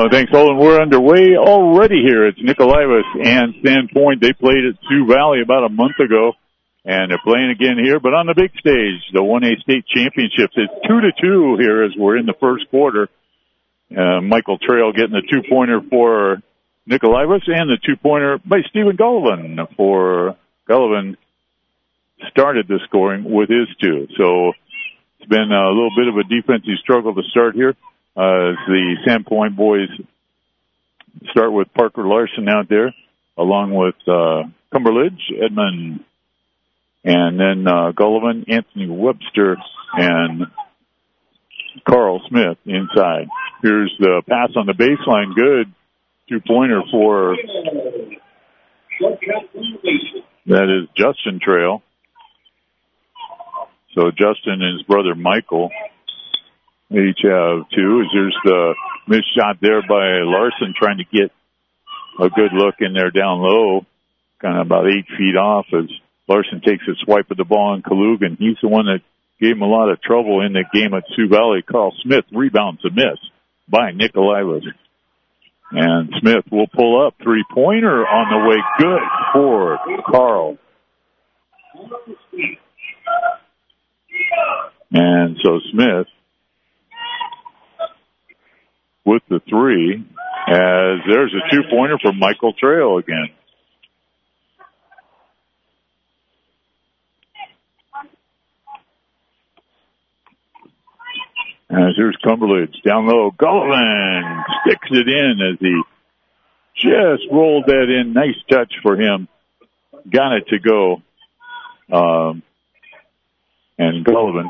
Thanks, Olin. We're underway already here. It's Nicolaitis and Sandpoint. They played at Sioux Valley about a month ago, and they're playing again here, but on the big stage, the 1A state championships. It's 2-2 here as we're in the first quarter. Michael Trail getting the two-pointer for Nicolaitis and the two-pointer by Stephen Gullivan for Gullivan started the scoring with his two. So it's been a little bit of a defensive struggle to start here. As the Sandpoint boys start with Parker Larson out there, along with Cumberledge, Edmund, and then Gullivan, Anthony Webster, and Carl Smith inside. Here's the pass on the baseline. Good two-pointer for that is Justin Trail. So Justin and his brother Michael each have two. There's the missed shot there by Larson trying to get a good look in there down low, kind of about 8 feet off as Larson takes a swipe at the ball on Kalugan. He's the one that gave him a lot of trouble in the game at Sioux Valley. Carl Smith rebounds a miss by Nicolaitis. And Smith will pull up. Three-pointer on the way. Good for Carl. And so Smith with the three, as there's a two-pointer for Michael Trail again. As here's Cumberledge down low. Gullivan sticks it in as he just rolled that in. Nice touch for him. Got it to go. And Gullivan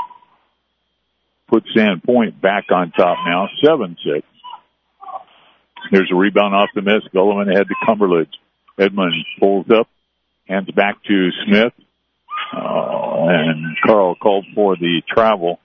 puts Sandpoint back on top now, 7-6. Here's a rebound off the miss. Gullivan ahead to Cumberledge. Edmund pulls up, hands back to Smith. And Carl called for the travel.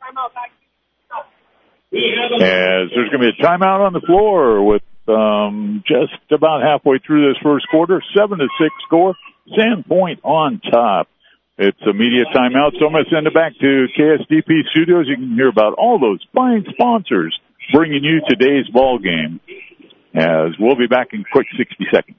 As there's going to be a timeout on the floor with just about halfway through this first quarter. 7-6 score. Sandpoint on top. It's a media timeout, so I'm going to send it back to KSDP Studios. You can hear about all those fine sponsors bringing you today's ball game. As we'll be back in quick 60 seconds.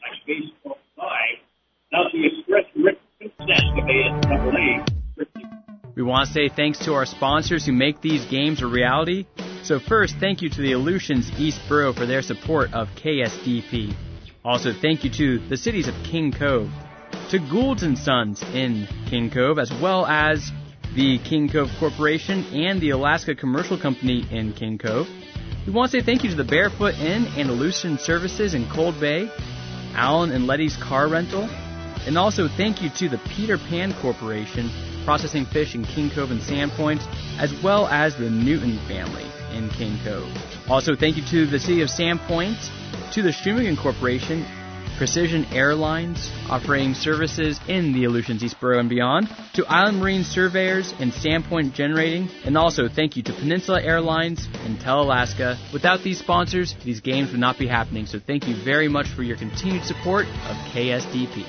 We want to say thanks to our sponsors who make these games a reality. So first, thank you to the Aleutians East Borough for their support of KSDP. Also, thank you to the cities of King Cove, to Goulds & Sons in King Cove, as well as the King Cove Corporation and the Alaska Commercial Company in King Cove. We want to say thank you to the Barefoot Inn and Aleutian Services in Cold Bay, Alan and Letty's Car Rental, and also thank you to the Peter Pan Corporation, processing fish in King Cove and Sandpoint, as well as the Newton family in King Cove. Also, thank you to the City of Sandpoint, to the Shumagon Corporation, Precision Airlines, offering services in the Aleutians East Borough and beyond, to Island Marine Surveyors and Sandpoint Generating, and also thank you to Peninsula Airlines and Tel-Alaska. Without these sponsors, these games would not be happening, so thank you very much for your continued support of KSDP.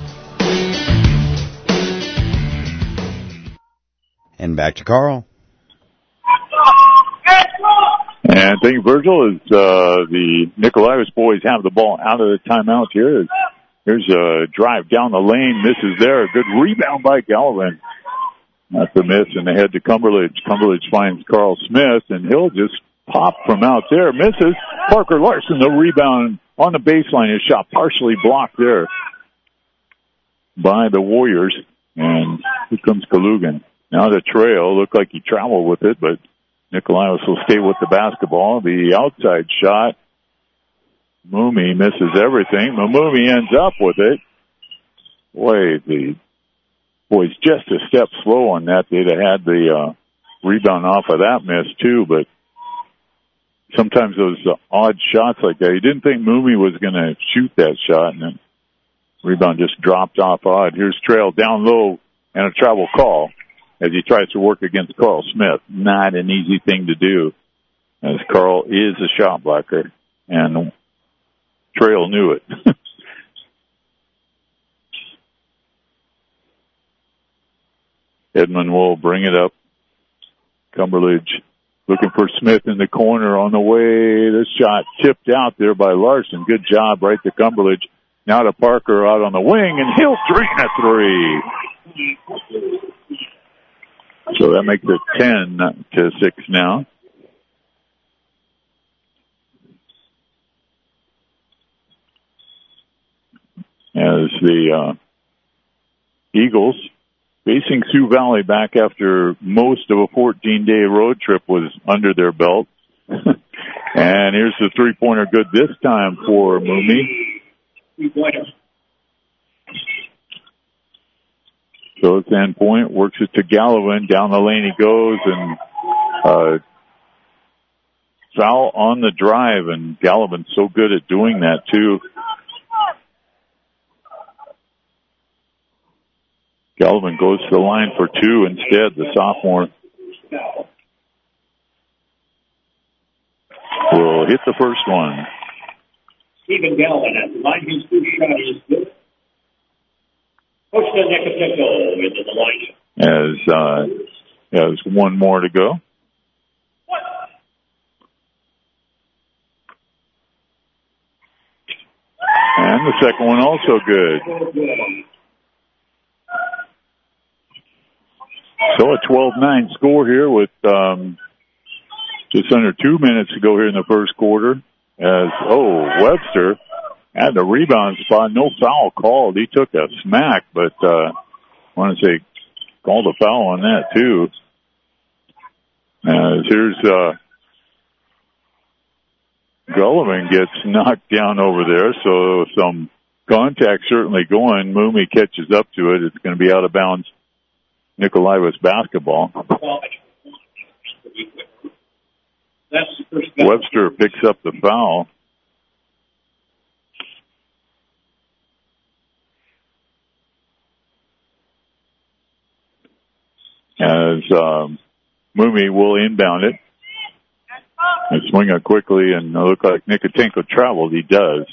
And back to Carl. And thank you, Virgil, as the Nicolaitis boys have the ball out of the timeout here. Here's a drive down the lane. Misses there. A good rebound by Gullivan. That's a miss, and they head to Cumberledge. Cumberledge finds Carl Smith, and he'll just pop from out there. Misses. Parker Larson, the rebound on the baseline. His shot partially blocked there by the Warriors. And here comes Kalugan. Now the Trail. Looked like he traveled with it, but Nicolaitis will stay with the basketball. The outside shot. Moomey misses everything. Moomey ends up with it. Boy, the boys just a step slow on that. They'd have had the rebound off of that miss too, but sometimes those odd shots like that, you didn't think Moomey was going to shoot that shot, and then rebound just dropped off odd. Here's Trail down low and a travel call as he tries to work against Carl Smith. Not an easy thing to do, as Carl is a shot blocker, and Trail knew it. Edmund will bring it up. Cumberledge Looking for Smith in the corner on the way. This shot tipped out there by Larson. Good job right to Cumberledge. Now to Parker out on the wing, and he'll drain a three. So that makes it 10-6 now. As the Eagles facing Sioux Valley back after most of a 14-day road trip was under their belt. And here's the three-pointer good this time for Mooney. So it's end point, works it to Gallivan. Down the lane he goes, and foul on the drive, and Gallivan's so good at doing that too. Gallivan goes to the line for two instead, the sophomore. Will hit the first one. Stephen Gallivan at the line. His first shot is good. Coach Nicotinko into the line. As one more to go. And the second one also good. So a 12-9 score here with just under 2 minutes to go here in the first quarter. As, Webster had the rebound spot. No foul called. He took a smack, but I want to say called a foul on that too. As here's Gullivan gets knocked down over there, so some contact certainly going. Mooney catches up to it. It's going to be out of bounds. Nicolaitis basketball. Webster picks up the foul. As Mooney will inbound it. And swing it quickly, and it look like Nicotinko traveled. He does.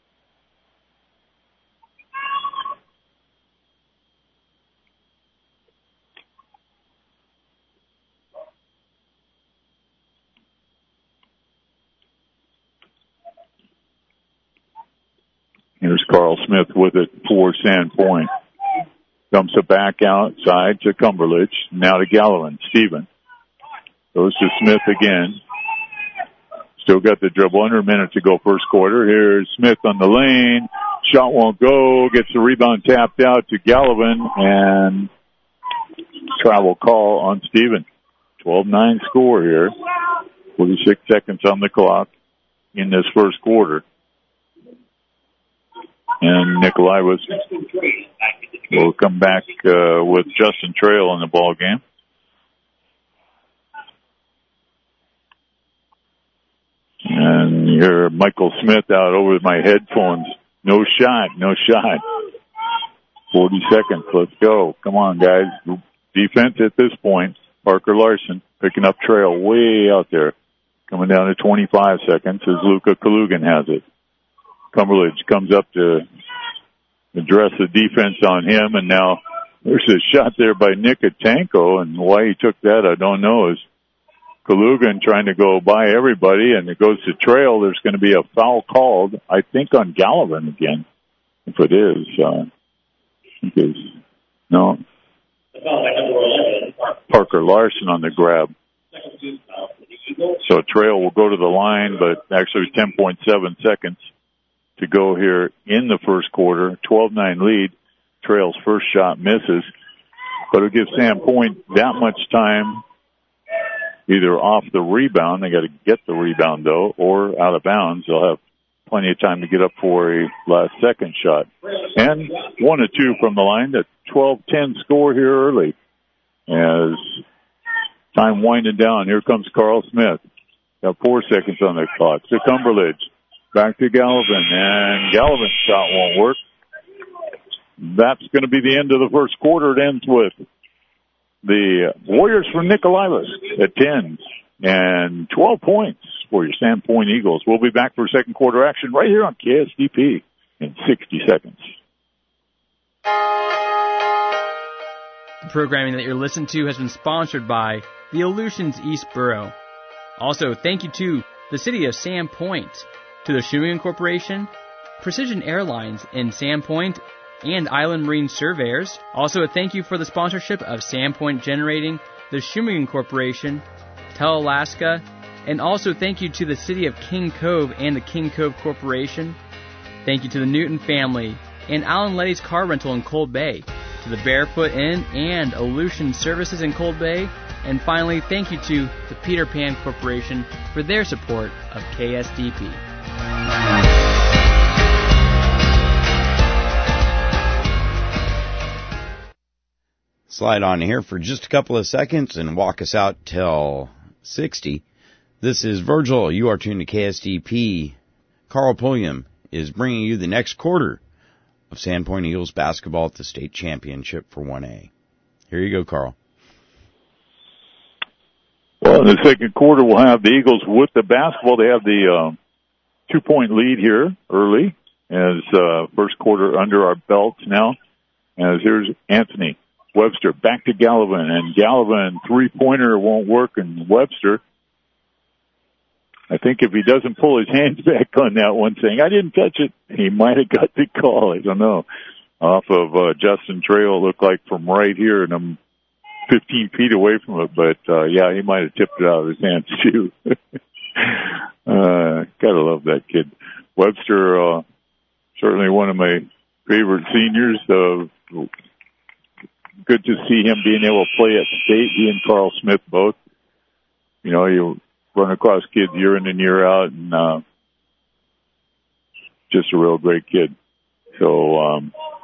Here's Carl Smith with it for Sandpoint. Dumps it back outside to Cumberledge. Now to Gallivan. Steven. Goes to Smith again. Still got the dribble. Under a minute to go first quarter. Here's Smith on the lane. Shot won't go. Gets the rebound tapped out to Gallivan. And travel call on Steven. 12-9 score here. 46 seconds on the clock in this first quarter. And Nicolaitis will come back with Justin Trail in the ball game. And you're Michael Smith out over my headphones. No shot. 40 seconds. Let's go. Come on, guys. Defense at this point. Parker Larson picking up Trail way out there. Coming down to 25 seconds as Luka Kalugan has it. Cumberledge comes up to address the defense on him, and now there's a shot there by Nicotinko, and why he took that, I don't know, is Kalugan trying to go by everybody, and it goes to Trail. There's going to be a foul called, I think, on Gallivan again. If it is, no. Parker Larson on the grab. So Trail will go to the line, but actually 10.7 seconds to go here in the first quarter. 12-9 lead. Trail's first shot misses, but it'll give Sandpoint that much time either off the rebound, they got to get the rebound though, or out of bounds. They'll have plenty of time to get up for a last second shot. And 1-2 from the line. The 12-10 score here early. As time winding down, here comes Carl Smith. Got 4 seconds on the clock. To Cumberledge. Back to Gallivan, and Gallivan's shot won't work. That's going to be the end of the first quarter. It ends with the Warriors from Nicolaitis at 10 and 12 points for your Sandpoint Eagles. We'll be back for second quarter action right here on KSDP in 60 seconds. The programming that you're listening to has been sponsored by the Aleutians East Borough. Also, thank you to the City of Sandpoint, to the Shawinigan Corporation, Precision Airlines in Sandpoint, and Island Marine Surveyors. Also, a thank you for the sponsorship of Sandpoint Generating, the Shawinigan Corporation, Tel-Alaska, and also thank you to the City of King Cove and the King Cove Corporation. Thank you to the Newton family and Alan Letty's Car Rental in Cold Bay, to the Barefoot Inn and Aleutian Services in Cold Bay, and finally, thank you to the Peter Pan Corporation for their support of KSDP. Slide on here for just a couple of seconds and walk us out till 60. This is Virgil. You are tuned to KSDP. Carl Pulliam is bringing you the next quarter of Sandpoint Eagles basketball at the state championship for 1A. Here you go, Carl. Well, in the second quarter, we'll have the Eagles with the basketball. They have the 2-point lead here early as first quarter under our belts now. As here's Anthony Webster back to Gallivan, and Gallivan three-pointer won't work, and Webster, I think if he doesn't pull his hands back on that one, saying, I didn't touch it, he might have got the call. I don't know. Off of Justin Trail, it looked like from right here, and I'm 15 feet away from it, but yeah, he might have tipped it out of his hands too. Gotta love that kid. Webster, certainly one of my favorite seniors. Good to see him being able to play at state. He and Carl Smith both. You know, you run across kids year in and year out, and just a real great kid. So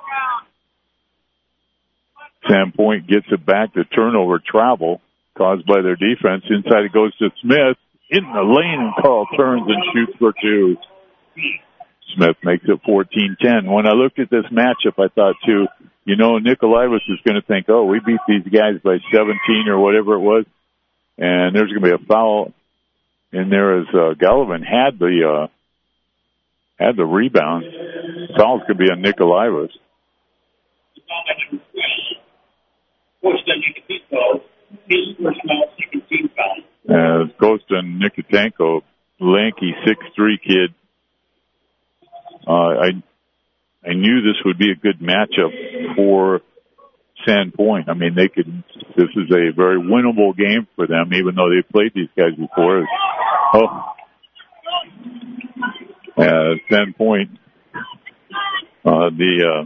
Sandpoint gets it back. The turnover travel caused by their defense. Inside it goes to Smith in the lane, and Carl turns and shoots for two. Smith makes it 14-10. When I looked at this matchup, I thought, too, you know, Nikolaevich is going to think, oh, we beat these guys by 17 or whatever it was, and there's going to be a foul in there as Gallivan had the rebound. Foul's going to be on Nikolaevich. Kostin Nikotenko, lanky 6'3" kid. I knew this would be a good matchup for Sandpoint. I mean, this is a very winnable game for them, even though they've played these guys before. Sandpoint, the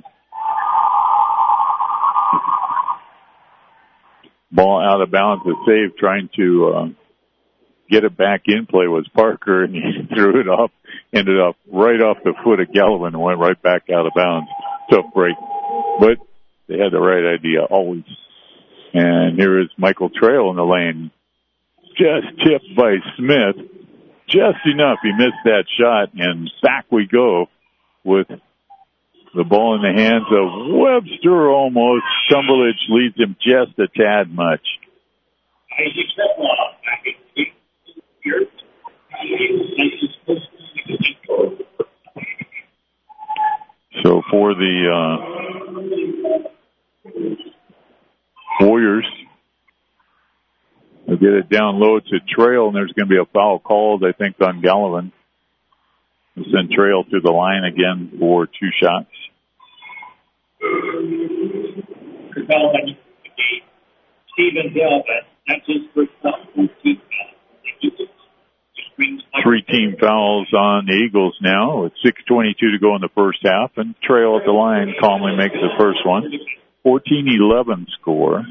ball out of bounds, the save, trying to get it back in play was Parker, and he threw it off, ended up right off the foot of Gallivan and went right back out of bounds. Tough break. But they had the right idea always. And here is Michael Trail in the lane. Just tipped by Smith. Just enough. He missed that shot, and back we go with the ball in the hands of Webster almost. Cumberledge leads him just a tad much. So for the Warriors, they'll get it down low to Trail, and there's going to be a foul called, I think, on Gallivan. We'll send Trail to the line again for two shots. Stephen Gallivan, that's his first foul. 3-team fouls on the Eagles now with 6:22 to go in the first half, and Trail at the line calmly makes the first one. 14-11 score.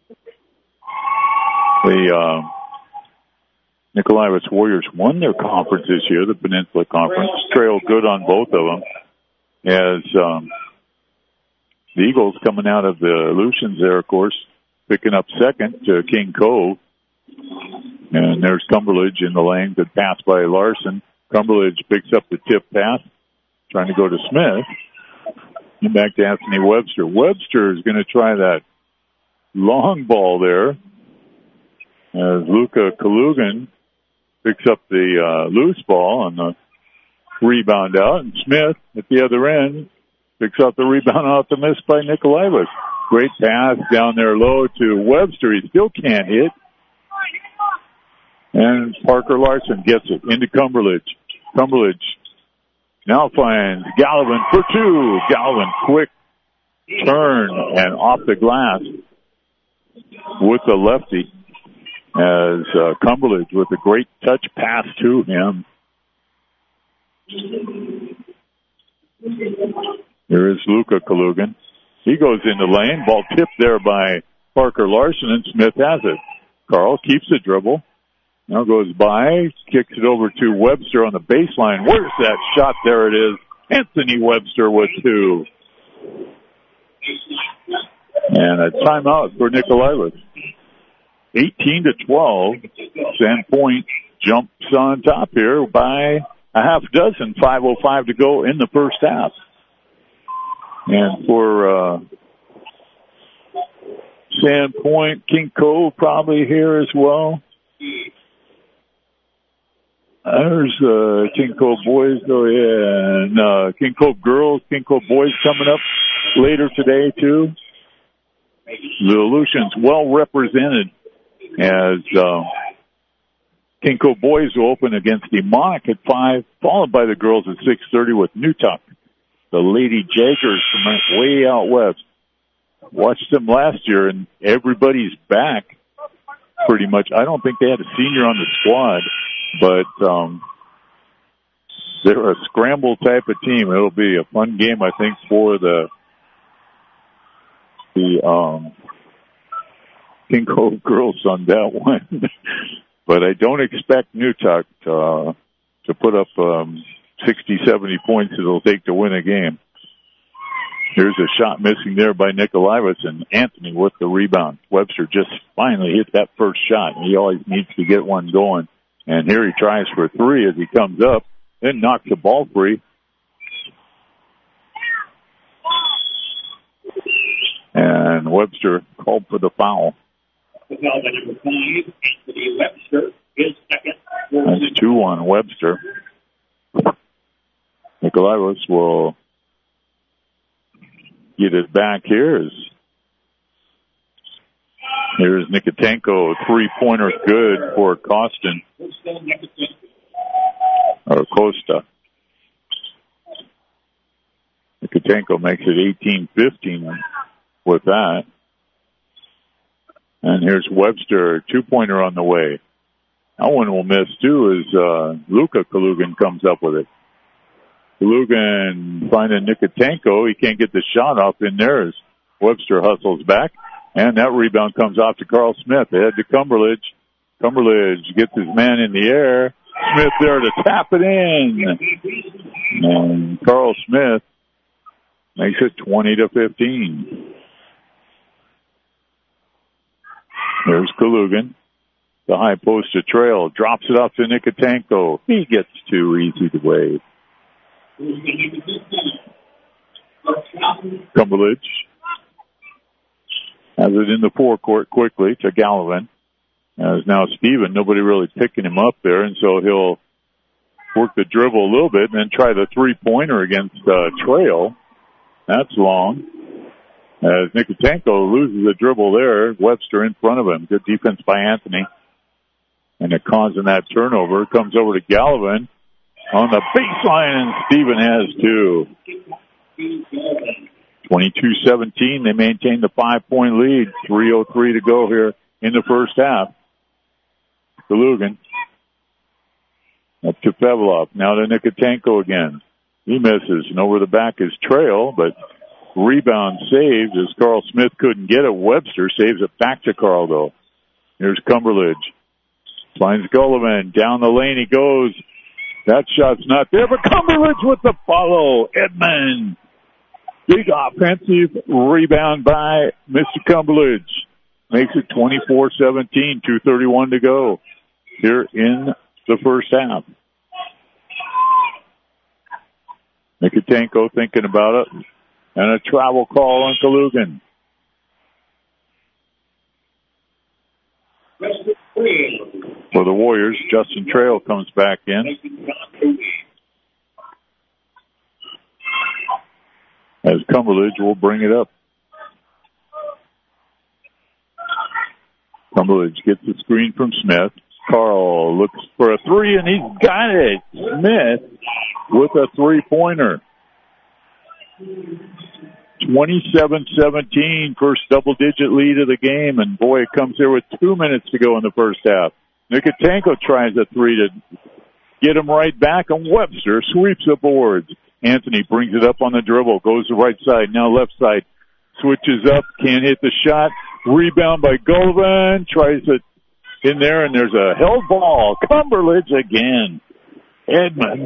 The Nikolaevich Warriors won their conference this year, the Peninsula Conference. Trail good on both of them. As the Eagles coming out of the Aleutians there, of course, picking up second to King Cove. And there's Cumberledge in the lane. Good pass by Larson. Cumberledge picks up the tip pass, trying to go to Smith. And back to Anthony Webster. Webster is going to try that long ball there as Luka Kalugan picks up the loose ball on the rebound out. And Smith at the other end picks up the rebound off the miss by Nikolaevich. Great pass down there low to Webster. He still can't hit. And Parker Larson gets it into Cumberledge. Cumberledge now finds Gallivan for two. Gallivan quick turn and off the glass with the lefty as Cumberledge with a great touch pass to him. Here is Luca Kalugan. He goes in the lane. Ball tipped there by Parker Larson, and Smith has it. Carl keeps the dribble. Now goes by, kicks it over to Webster on the baseline. Where's that shot? There it is. Anthony Webster with two. And a timeout for Nicolaitis. 18-12. Sandpoint jumps on top here by a half dozen. 5:05 to go in the first half. And for Sandpoint, King Cove probably here as well. There's King Cove boys, and King Cove girls, King Cove boys coming up later today too. The Aleutians well represented as King Cove boys will open against Demonic at 5, followed by the girls at 6:30 with Newtuck. The Lady Jaggers from way out west. Watched them last year, and everybody's back pretty much. I don't think they had a senior on the squad, but they're a scramble type of team. It'll be a fun game, I think, for the King Cove girls on that one. But I don't expect Newtuck to put up 60, 70 points it'll take to win a game. Here's a shot missing there by Nicolaitis, and Anthony with the rebound. Webster just finally hit that first shot. He always needs to get one going. And here he tries for three as he comes up, then knocks the ball free. And Webster called for the foul. The foul by number 5, Anthony Webster, his second. That's 2 on Webster. Nicolaitis will get it back here. Here's Nikotenko, 3-pointer good for Costin. Or Costa. Nikotenko makes it 18-15 with that. And here's Webster, 2-pointer on the way. That one will miss too as Luca Kalugan comes up with it. Kalugan finding Nikotenko. He can't get the shot off in there as Webster hustles back. And that rebound comes off to Carl Smith. Ahead to Cumberledge. Cumberledge gets his man in the air. Smith there to tap it in. And Carl Smith makes it 20-15. There's Kalugan. The high post to Trail. Drops it off to Nikotenko. He gets too easy to wave. Cumberledge has it in the forecourt quickly to Gallivan. As now Steven, nobody really picking him up there, and so he'll work the dribble a little bit and then try the 3-pointer against Trail. That's long. As Nikotenko loses the dribble there, Webster in front of him. Good defense by Anthony. And it causing that turnover. Comes over to Gallivan on the baseline, and Steven has 2. 22-17. They maintain the 5-point lead. 3:03 to go here in the first half. Kalugan up to Pavlov. Now to Nikotenko again. He misses, and over the back is Trail, but rebound saved as Carl Smith couldn't get it. Webster saves it back to Carl, though. Here's Cumberledge. Finds Gullivan. Down the lane he goes. That shot's not there, but Cumberledge with the follow. Edmond. Big offensive rebound by Mr. Cumberledge. Makes it 24-17, 2:31 to go here in the first half. Nikotenko thinking about it. And a travel call on Kalugan. For the Warriors, Justin Trail comes back in. As Cumberledge will bring it up. Cumberledge gets the screen from Smith. Carl looks for a three, and he's got it. Smith with a three-pointer. 27-17, first double-digit lead of the game, and boy, it comes here with 2 minutes to go in the first half. Nikotenko tries a three to get him right back, and Webster sweeps the boards. Anthony brings it up on the dribble, goes to the right side, now left side, switches up, can't hit the shot. Rebound by Gullivan, tries it in there, and there's a held ball. Cumberledge again. Edmond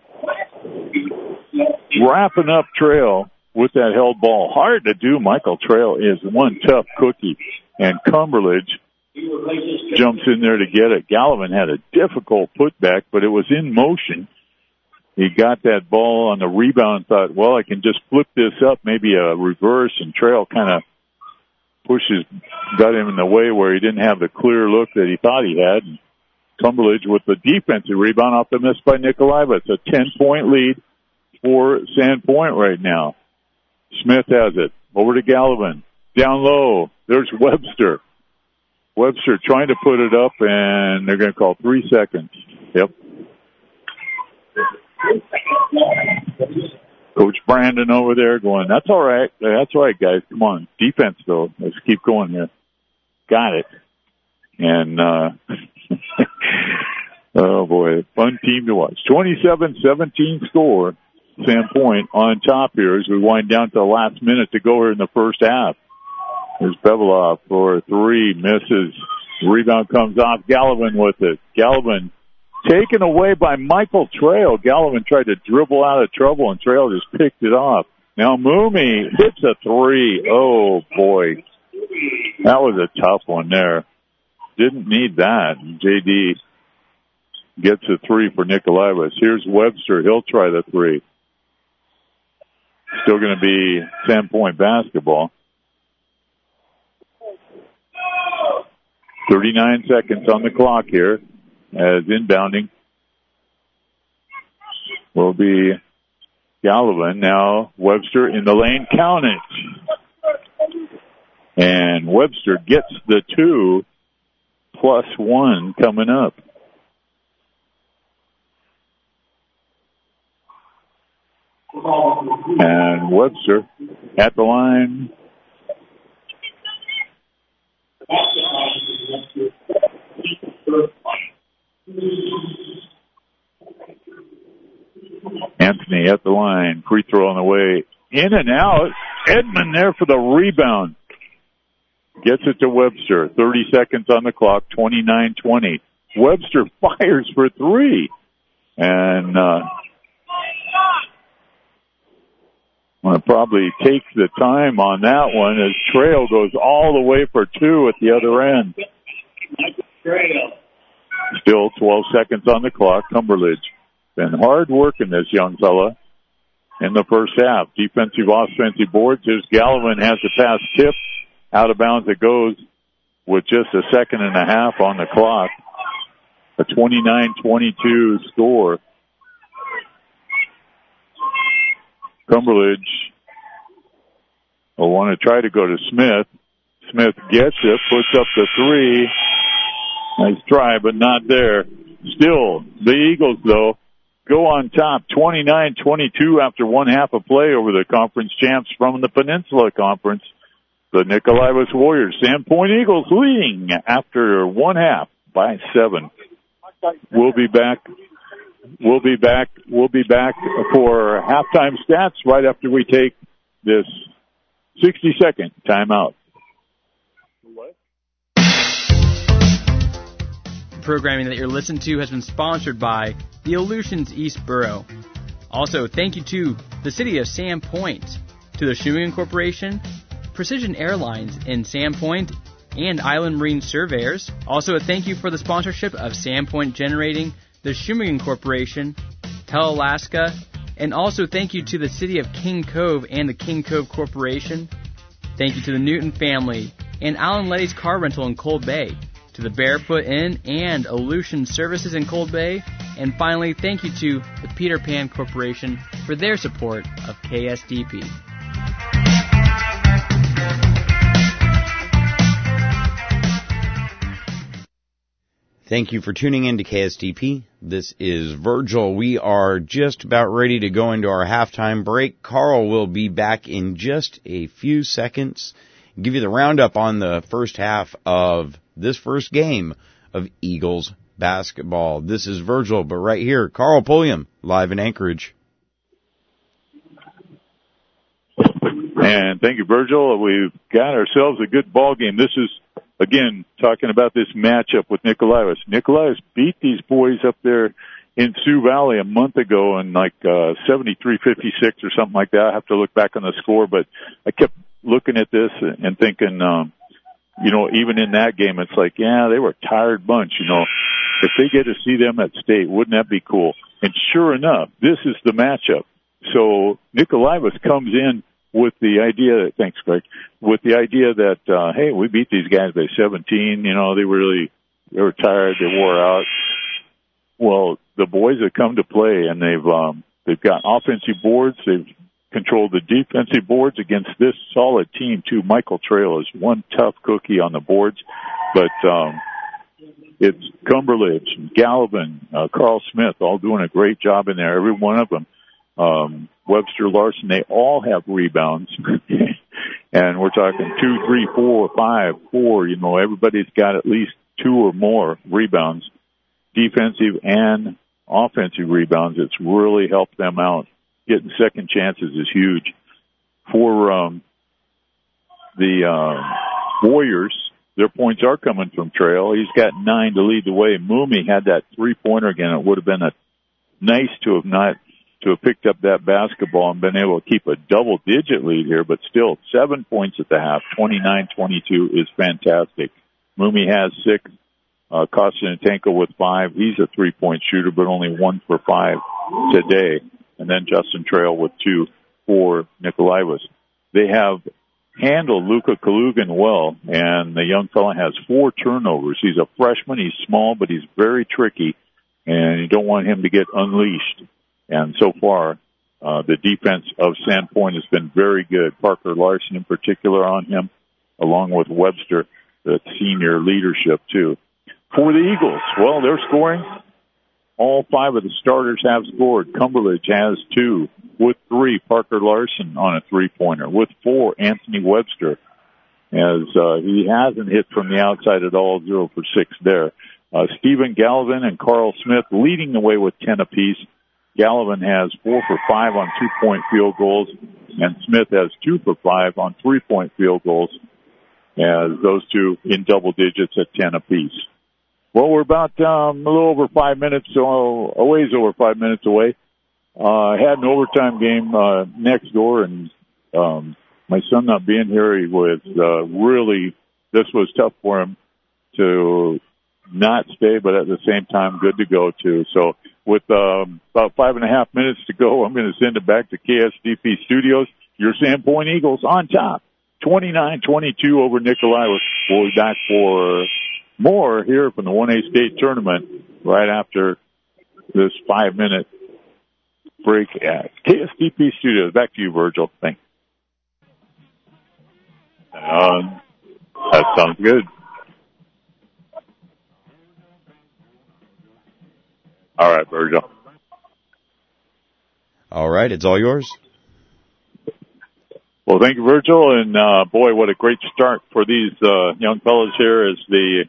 wrapping up Trail with that held ball. Hard to do. Michael Trail is one tough cookie, and Cumberledge jumps in there to get it. Gallivan had a difficult putback, but it was in motion. He got that ball on the rebound and thought, well, I can just flip this up, maybe a reverse, and Trail kind of got him in the way where he didn't have the clear look that he thought he had. And Cumberledge with the defensive rebound off the miss by Nikolaiva. It's a 10-point lead for Sandpoint right now. Smith has it. Over to Gallivan. Down low. There's Webster. Webster trying to put it up, and they're going to call 3 seconds. Yep. Coach Brandon over there going, that's all right. That's all right, guys. Come on. Defense, though. Let's keep going here. Got it. And, oh, boy, fun team to watch. 27-17 score. Sandpoint on top here as we wind down to the last minute to go here in the first half. There's Bevelov for three. Misses. Rebound comes off. Gallivan with it. Gallivan taken away by Michael Trail. Gallivan tried to dribble out of trouble, and Trail just picked it off. Now Moomey hits a three. Oh, boy. That was a tough one there. Didn't need that. J.D. gets a three for Nikolaevich. Here's Webster. He'll try the three. Still going to be 10-point basketball. 39 seconds on the clock here as inbounding will be Gallivan. Now Webster in the lane. Count it. And Webster gets the 2 plus 1 coming up. And Webster at the line. Anthony at the line. Free throw on the way. In and out. Edmond there for the rebound. Gets it to Webster. 30 seconds on the clock. 29-20. Webster fires for three. And I'm going to probably take the time on that one as Trail goes all the way for two at the other end. Still 12 seconds on the clock. Cumberledge been hard working this young fella in the first half. Defensive, offensive boards. Here's Gallivan has the pass tipped. Out of bounds it goes with just a second and a half on the clock. A 29-22 score. Cumberledge will want to try to go to Smith. Smith gets it, puts up the three. Nice try, but not there. Still, the Eagles, though, go on top 29-22 after one half of play over the conference champs from the Peninsula Conference. The Nikolaevich Warriors. Sandpoint Eagles leading after one half by 7. We'll be back for halftime stats right after we take this 60-second timeout. The programming that you're listening to has been sponsored by the Aleutians East Borough. Also, thank you to the City of Sandpoint, to the Shumigan Corporation, Precision Airlines in Sandpoint, and Island Marine Surveyors. Also, a thank you for the sponsorship of Sandpoint Generating, the Shumigan Corporation, Tell Alaska, and also thank you to the City of King Cove and the King Cove Corporation. Thank you to the Newton family and Alan Letty's Car Rental in Cold Bay, to the Barefoot Inn and Aleutian Services in Cold Bay, and finally, thank you to the Peter Pan Corporation for their support of KSDP. Thank you for tuning in to KSDP. This is Virgil. We are just about ready to go into our halftime break. Carl will be back in just a few seconds. Give you the roundup on the first half of this first game of Eagles basketball. This is Virgil, but right here, Carl Pulliam, live in Anchorage. And thank you, Virgil. We've got ourselves a good ball game. This is, again, talking about this matchup with Nikolaitis. Nikolaitis beat these boys up there in Sioux Valley a month ago in like 73-56 or something like that. I have to look back on the score, but I kept looking at this and thinking, you know, even in that game, it's like, yeah, they were a tired bunch. You know, if they get to see them at state, wouldn't that be cool? And sure enough, this is the matchup. So Nikolaitis comes in with the idea, thanks, Greg, with the idea that, hey, we beat these guys by 17. You know, they were tired. They wore out. Well, the boys have come to play, and they've got offensive boards. They've controlled the defensive boards against this solid team, too. Michael Trail is one tough cookie on the boards, but it's Cumberledge, Gallivan, Carl Smith, all doing a great job in there, every one of them. Webster, Larson, they all have rebounds. And we're talking 2, 3, 4, 5, 4. You know, everybody's got at least 2 or more rebounds, defensive and offensive rebounds. It's really helped them out. Getting second chances is huge. For the Warriors, their points are coming from Trail. He's got 9 to lead the way. Moomey had that three-pointer again. It would have been nice to have picked up that basketball and been able to keep a double-digit lead here, but still 7 points at the half, 29-22 is fantastic. Moomey has 6, Kostanenko with 5. He's a three-point shooter, but only 1 for 5 today. And then Justin Trail with 2 for Nikolaitis. They have handled Luka Kalugan well, and the young fella has 4 turnovers. He's a freshman. He's small, but he's very tricky, and you don't want him to get unleashed. And so far, the defense of Sandpoint has been very good. Parker Larson in particular on him, along with Webster, the senior leadership too. For the Eagles, well, they're scoring. All 5 of the starters have scored. Cumberledge has 2. With 3, Parker Larson on a three-pointer. With 4, Anthony Webster, as he hasn't hit from the outside at all, 0 for 6 there. Stephen Gallivan and Carl Smith leading the way with 10 apiece. Gallivan has 4 for 5 on 2-point field goals, and Smith has 2 for 5 on 3-point field goals, as those two in double digits at 10 apiece. Well, we're about a little over 5 minutes, so a ways over 5 minutes away. Had an overtime game next door, and my son not being here, he was really, this was tough for him to not stay, but at the same time, good to go too. So with about 5.5 minutes to go, I'm going to send it back to KSDP Studios. Your Sandpoint Eagles on top, 29-22 over Nikolaitis. We'll be back for more here from the 1A state tournament right after this 5-minute break at KSDP Studios. Back to you, Virgil. Thanks. That sounds good. All right, Virgil. All right, it's all yours. Well, thank you, Virgil. And, boy, what a great start for these young fellas here as the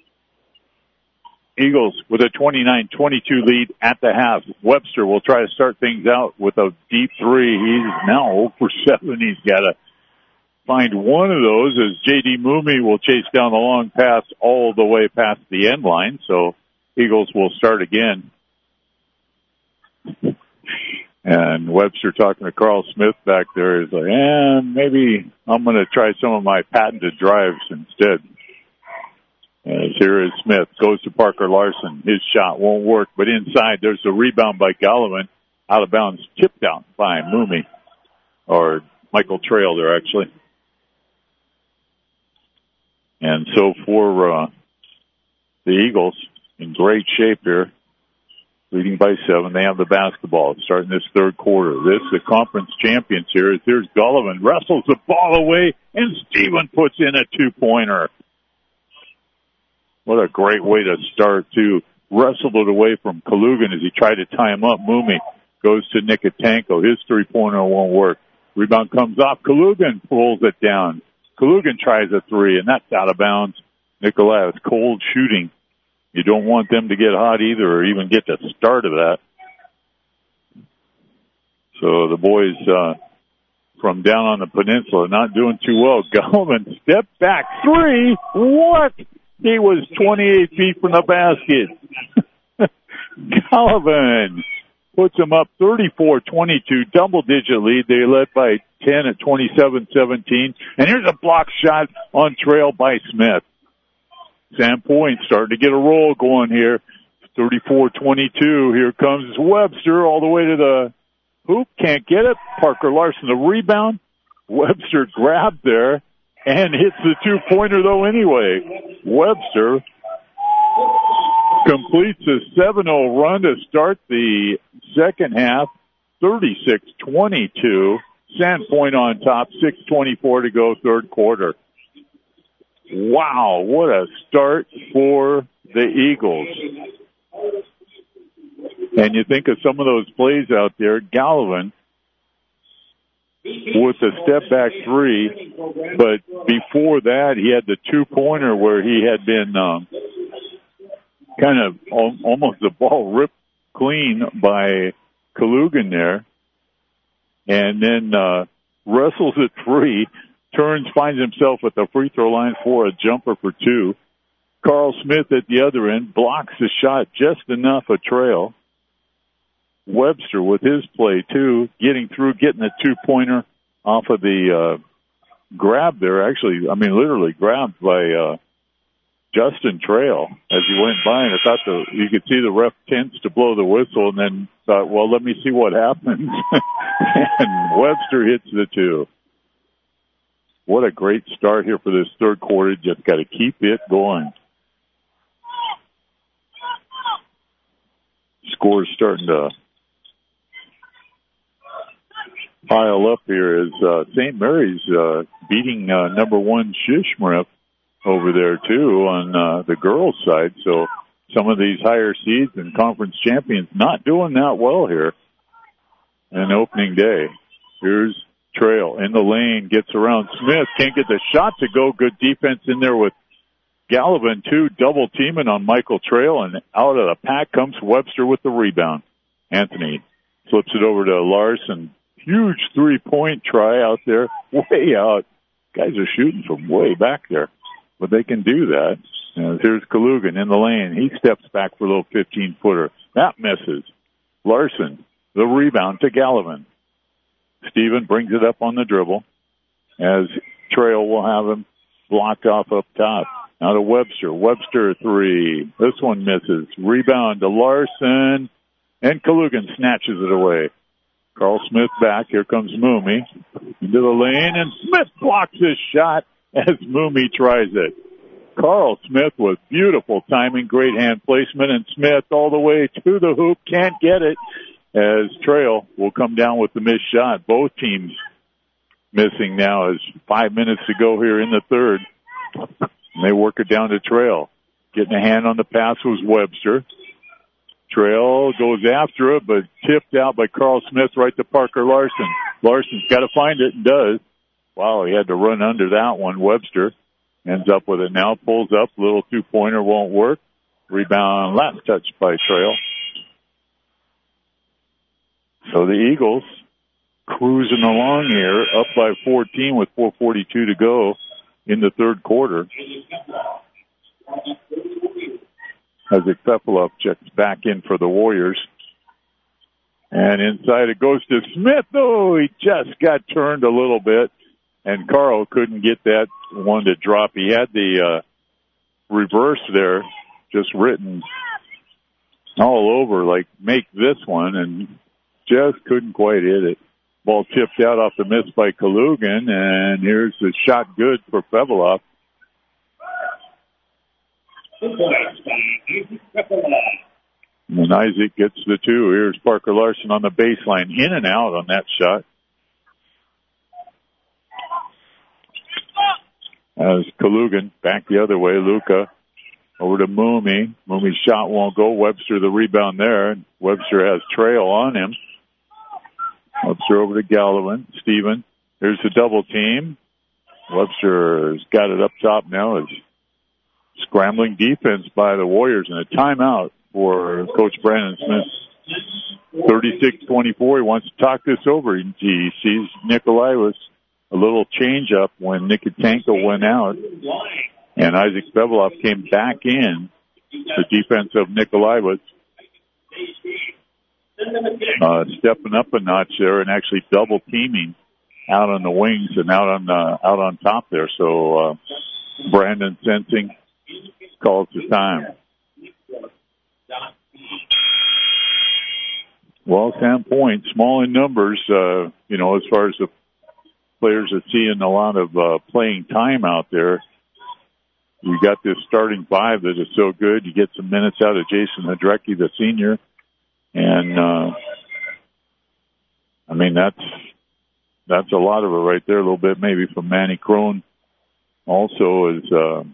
Eagles with a 29-22 lead at the half. Webster will try to start things out with a deep three. He's now 0 for 7. He's got to find one of those as J.D. Moomey will chase down the long pass all the way past the end line. So Eagles will start again. And Webster talking to Carl Smith back there is like, maybe I'm going to try some of my patented drives instead. As here is Smith, goes to Parker Larson. His shot won't work, but inside there's a rebound by Gallivan. Out of bounds, tipped out by Moomey, or Michael Trail there actually. And so for the Eagles, in great shape here, leading by 7. They have the basketball starting this third quarter. This, the conference champions here. Here's Gallivan, wrestles the ball away, and Steven puts in a 2-pointer. What a great way to start, too. Wrestled it away from Kalugan as he tried to tie him up. Mumi goes to Nikotenko. His three-pointer won't work. Rebound comes off. Kalugan pulls it down. Kalugan tries a three, and that's out of bounds. Nikolai, it's cold shooting. You don't want them to get hot either or even get the start of that. So the boys from down on the peninsula not doing too well. Gallivan step back three. What? He was 28 feet from the basket. Gallivan puts them up 34-22, double-digit lead. They led by 10 at 27-17. And here's a block shot on trail by Smith. Sandpoint starting to get a roll going here. 34-22. Here comes Webster all the way to the hoop. Can't get it. Parker Larson, the rebound. Webster grabbed there and hits the two-pointer, though, anyway. Webster completes a 7-0 run to start the second half, 36-22. Sandpoint on top, 6:24 to go, third quarter. Wow, what a start for the Eagles. And you think of some of those plays out there, Gallivan with the step-back three, but before that he had the two-pointer where he had been kind of almost the ball ripped clean by Kalugan there, and then wrestles it free, turns, finds himself at the free throw line for a jumper for two. Carl Smith at the other end blocks the shot just enough a trail. Webster with his play too, getting through, getting the two-pointer off of the grab there. Actually, I mean literally grabbed by Justin Trail as he went by, and I thought you could see the ref tends to blow the whistle, and then thought, well, let me see what happens. And Webster hits the two. What a great start here for this third quarter. Just got to keep it going. Score's starting to pile up here as St. Mary's beating number one Shishmaref over there too on the girls' side. So some of these higher seeds and conference champions not doing that well here in opening day. Here's Trail in the lane, gets around Smith, can't get the shot to go. Good defense in there with Gallivan too, double teaming on Michael Trail, and out of the pack comes Webster with the rebound. Anthony flips it over to Larson. Huge three-point try out there, way out. Guys are shooting from way back there, but they can do that. And here's Kalugan in the lane. He steps back for a little 15-footer. That misses. Larson, the rebound to Gallivan. Steven brings it up on the dribble as Trail will have him blocked off up top. Now to Webster. Webster three. This one misses. Rebound to Larson, and Kalugan snatches it away. Carl Smith back. Here comes Mumi into the lane, and Smith blocks his shot as Mumi tries it. Carl Smith with beautiful timing, great hand placement, and Smith all the way to the hoop, can't get it as Trail will come down with the missed shot. Both teams missing now as 5 minutes to go here in the third. And they work it down to Trail. Getting a hand on the pass was Webster. Trail goes after it, but tipped out by Carl Smith right to Parker Larson. Larson's got to find it and does. Wow, he had to run under that one. Webster ends up with it now, pulls up, little two-pointer won't work. Rebound last touch by Trail. So the Eagles cruising along here, up by 14 with 4:42 to go in the third quarter. As Ekpepelov checks back in for the Warriors. And inside it goes to Smith. Oh, he just got turned a little bit. And Carl couldn't get that one to drop. He had the reverse there just written all over, like make this one, and just couldn't quite hit it. Ball tipped out off the miss by Kalugan, and here's the shot good for Ekpepelov. And Isaac gets the two. Here's Parker Larson on the baseline, in and out on that shot. As Kalugan back the other way, Luka Over to Mooney. Mooney's shot won't go. Webster the rebound there. Webster has trail on him. Webster over to Gallivan. Steven. Here's the double team. Webster's got it up top now. It's scrambling defense by the Warriors and a timeout for Coach Brandon Smith. 36-24. He wants to talk this over. He sees Nikolai was a little change up when Nikotenko went out. And Isaac Beveloff came back in. The defense of Nikolai was stepping up a notch there and actually double teaming out on the wings and out on top there. So Brandon sensing calls the time. Well, Sandpoint, small in numbers, as far as the players that seeing a lot of playing time out there. You got this starting five that is so good. You get some minutes out of Jason Hedrecki, the senior. And, that's a lot of it right there. A little bit maybe from Manny Crone also is,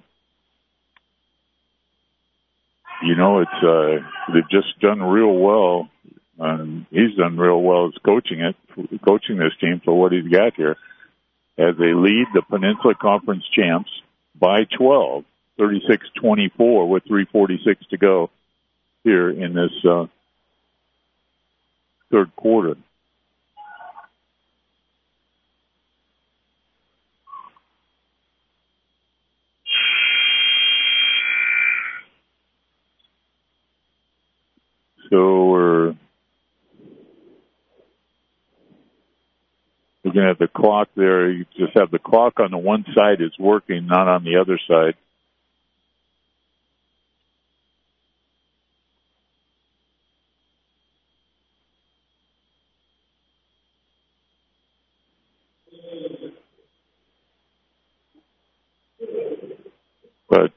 they've just done real well. He's done real well as coaching this team for what he's got here. As they lead the Peninsula Conference champs by 12, 36-24 with 3:46 to go here in this third quarter. So we're looking at the clock there. You just have the clock on the one side is working, not on the other side. But,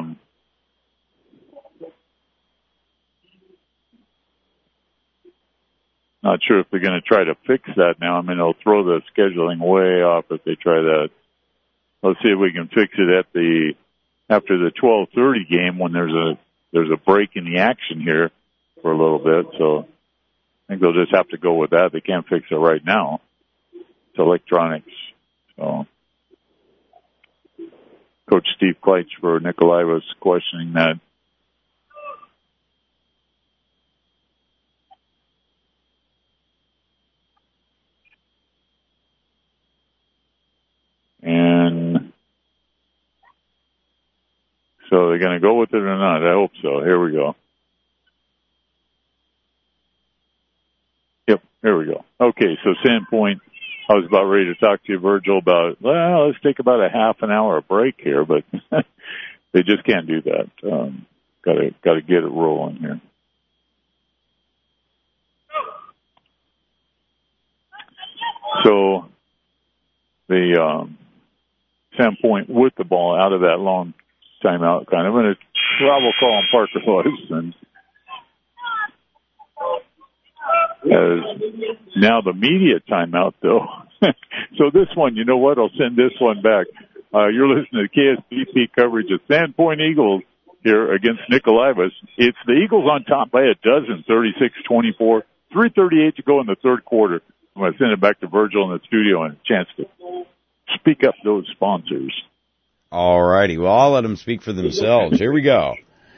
not sure if they're going to try to fix that now. They'll throw the scheduling way off if they try that. Let's see if we can fix it after the 12:30 game when there's a break in the action here for a little bit. So I think they'll just have to go with that. They can't fix it right now. It's electronics. So Coach Steve Kleitsch for Nikolai was questioning that. And so they're going to go with it or not? I hope so. Here we go. Yep, here we go. Okay, so Sandpoint, I was about ready to talk to you, Virgil, about, let's take about a half an hour break here, but they just can't do that. Got to get it rolling here. So the Sandpoint with the ball out of that long timeout, kind of, and it's travel call on Parker Lewis, and as now the media timeout, though. So this one, you know what? I'll send this one back. You're listening to KSDP coverage of Sandpoint Eagles here against Nikolaivis. It's the Eagles on top by a dozen, 36-24, 3:38 to go in the third quarter. I'm going to send it back to Virgil in the studio and a chance to speak up those sponsors. All righty. Well, I'll let them speak for themselves. Here we go.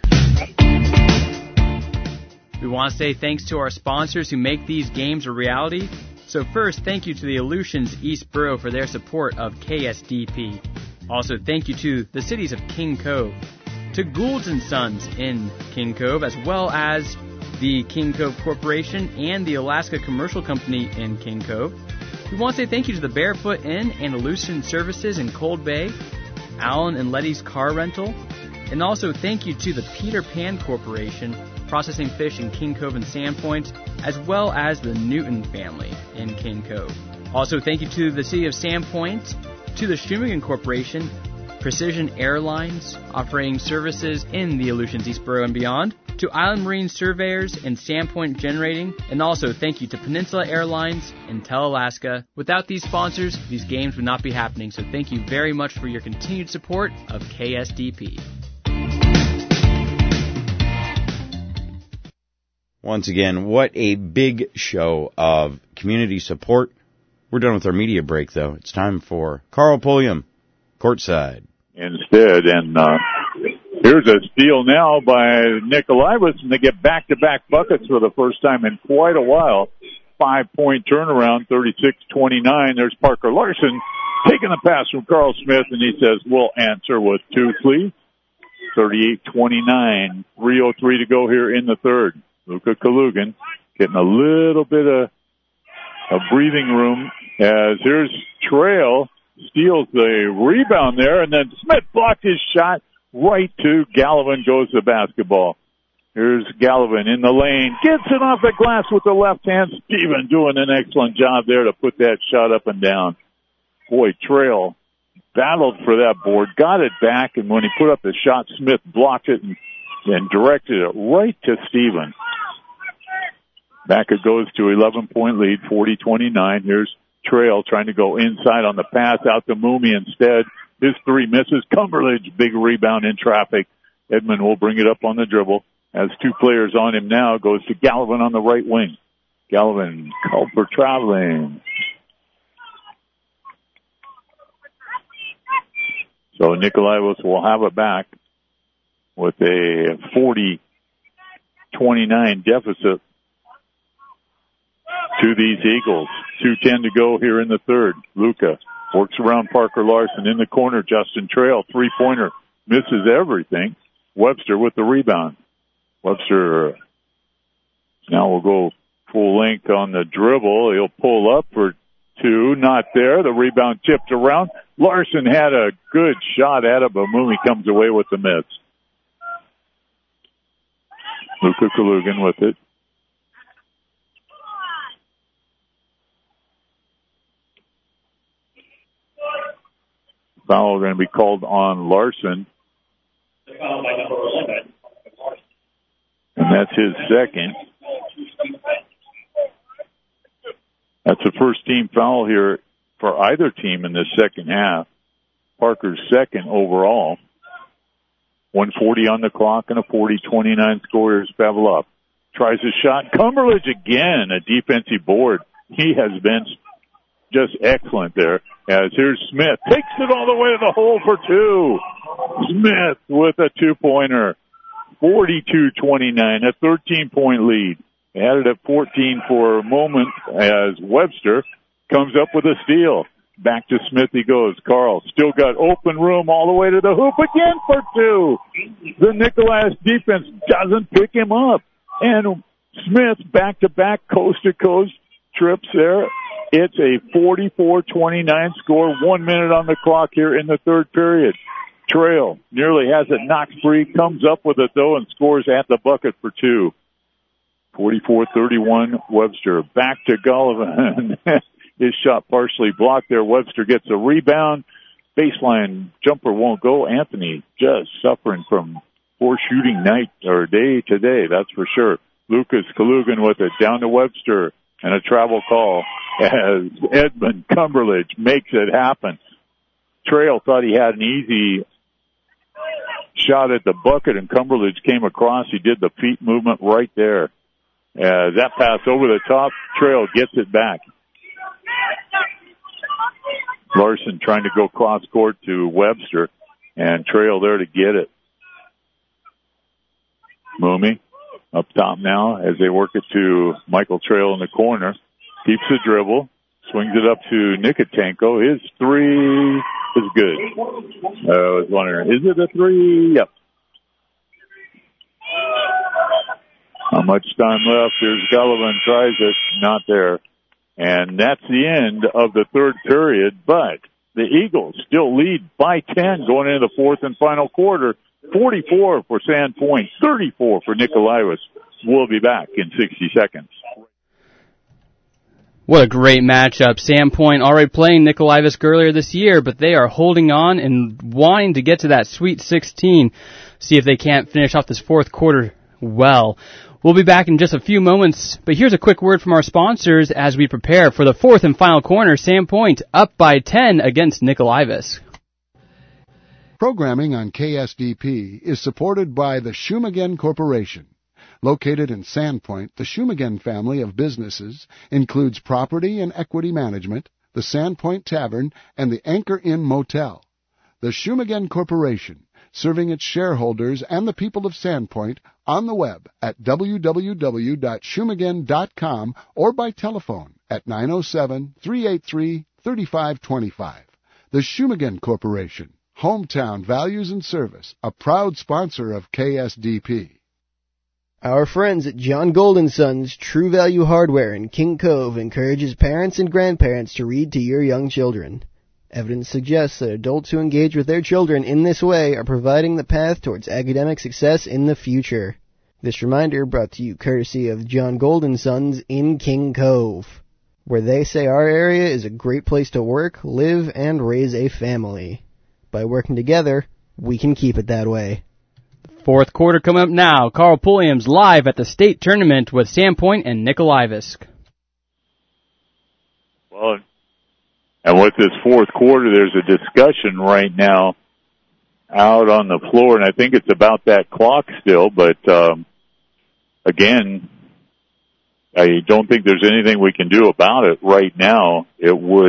We want to say thanks to our sponsors who make these games a reality. So first, thank you to the Aleutians East Borough for their support of KSDP. Also, thank you to the cities of King Cove, to Goulds & Sons in King Cove, as well as the King Cove Corporation and the Alaska Commercial Company in King Cove. We want to say thank you to the Barefoot Inn and Aleutian Services in Cold Bay, Alan and Letty's Car Rental, and also thank you to the Peter Pan Corporation, processing fish in King Cove and Sandpoint, as well as the Newton family in King Cove. Also, thank you to the City of Sandpoint, to the Shumagon Corporation, Precision Airlines, operating services in the Aleutians East Borough and beyond, to Island Marine Surveyors and Sandpoint Generating, and also thank you to Peninsula Airlines and Tel-Alaska. Without these sponsors, these games would not be happening, so thank you very much for your continued support of KSDP. Once again, what a big show of community support. We're done with our media break, though. It's time for Carl Pulliam, courtside. Instead, and here's a steal now by Nikolaitis, and they get back-to-back buckets for the first time in quite a while. 5-point turnaround, 36-29. There's Parker Larson taking the pass from Carl Smith, and he says, we'll answer with two, please. 38-29, 3:03 to go here in the third. Luka Kalugan getting a little bit of breathing room as here's Trail, steals the rebound there, and then Smith blocked his shot right to Gallivan, goes the basketball. Here's Gallivan in the lane, gets it off the glass with the left hand. Steven doing an excellent job there to put that shot up and down. Boy, Trail battled for that board, got it back, and when he put up the shot, Smith blocked it and directed it right to Steven. Back it goes to 11-point lead, 40-29. Here's Trail trying to go inside on the pass, out to Mooney instead. His three misses. Cumberledge, big rebound in traffic. Edmond will bring it up on the dribble. Has two players on him now. Goes to Gallivan on the right wing. Gallivan called for traveling. So Nikolaitis will have it back with a 40-29 deficit to these Eagles. 2:10 to go here in the third. Luka works around Parker Larson in the corner. Justin Trail, three-pointer, misses everything. Webster with the rebound. Webster now will go full length on the dribble. He'll pull up for two. Not there. The rebound tipped around. Larson had a good shot at it, but Mooney comes away with the miss. Luka Kalugan with it. Foul going to be called on Larson. Foul by number 11. And that's his second. That's the first team foul here for either team in this second half. Parker's second overall. 1:40 on the clock and a 40-29 score. Here's Pavlov. Tries a shot. Cumberledge again, a defensive board. He has been just excellent there. As here's Smith. Takes it all the way to the hole for two. Smith with a two-pointer. 42-29, a 13-point lead. They had it at 14 for a moment as Webster comes up with a steal. Back to Smith he goes. Carl still got open room all the way to the hoop again for two. The Nikolaitis defense doesn't pick him up. And Smith back-to-back, coast-to-coast trips there. It's a 44-29 score. 1 minute on the clock here in the third period. Trail nearly has it knocked free, comes up with it though, and scores at the bucket for two. 44-31 Webster. Back to Gallivan. His shot partially blocked there. Webster gets a rebound. Baseline jumper won't go. Anthony just suffering from poor shooting night or day to day, that's for sure. Lucas Kalugan with it down to Webster and a travel call as Edmund Cumberledge makes it happen. Trail thought he had an easy shot at the bucket, and Cumberledge came across. He did the feet movement right there. That pass over the top, Trail gets it back. Larson trying to go cross court to Webster, and Trail there to get it. Mooney up top now as they work it to Michael Trail in the corner. Keeps the dribble, swings it up to Nikotenko. His three is good. I was wondering, is it a three? Yep. How much time left? Here's Gallivan, tries it, not there. And that's the end of the third period, but the Eagles still lead by 10 going into the fourth and final quarter. 44 for Sandpoint, 34 for Nikolaitis. We'll be back in 60 seconds. What a great matchup. Sandpoint already playing Nikolaitis earlier this year, but they are holding on and wanting to get to that Sweet 16. See if they can't finish off this fourth quarter well. We'll be back in just a few moments, but here's a quick word from our sponsors as we prepare for the fourth and final corner. Sandpoint up by 10 against Nikolaitis. Programming on KSDP is supported by the Shumagen Corporation. Located in Sandpoint, the Shumagen family of businesses includes property and equity management, the Sandpoint Tavern, and the Anchor Inn Motel. The Shumagen Corporation, serving its shareholders and the people of Sandpoint on the web at www.shumagen.com or by telephone at 907-383-3525. The Shumagen Corporation, Hometown Values and Service, a proud sponsor of KSDP. Our friends at John Gold & Sons True Value Hardware in King Cove encourages parents and grandparents to read to your young children. Evidence suggests that adults who engage with their children in this way are providing the path towards academic success in the future. This reminder brought to you courtesy of John Gold & Sons in King Cove, where they say our area is a great place to work, live, and raise a family. By working together, we can keep it that way. Fourth quarter coming up now. Carl Pulliam's live at the state tournament with Sandpoint and Nikolaevsk. Well, and with this fourth quarter, there's a discussion right now out on the floor, and I think it's about that clock still, but again, I don't think there's anything we can do about it right now. It would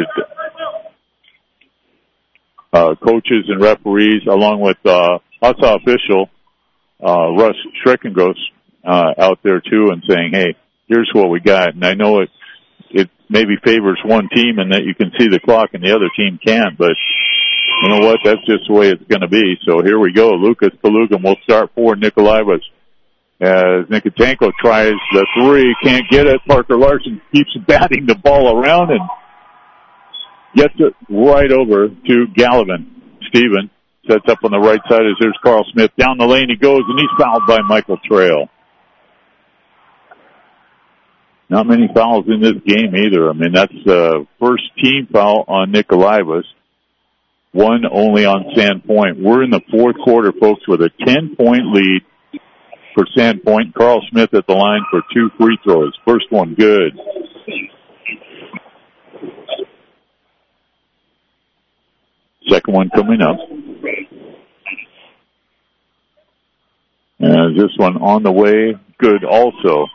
coaches and referees, along with HASA official Russ Schreckengros out there too, and saying, "Hey, here's what we got." And I know it maybe favors one team, and that you can see the clock, and the other team can't. But you know what? That's just the way it's going to be. So here we go. Lucas Kalugin will start for Nikolaevsk. As Nikotenko tries the three, can't get it. Parker Larson keeps batting the ball around and gets it right over to Gallivan. Steven sets up on the right side as there's Carl Smith. Down the lane he goes, and he's fouled by Michael Trail. Not many fouls in this game either. I mean, that's the first team foul on Nikolaevsk. One only on Sandpoint. We're in the fourth quarter, folks, with a 10-point lead for Sandpoint. Carl Smith at the line for 2 free throws. First one good. Second one coming up. And this one on the way, good also.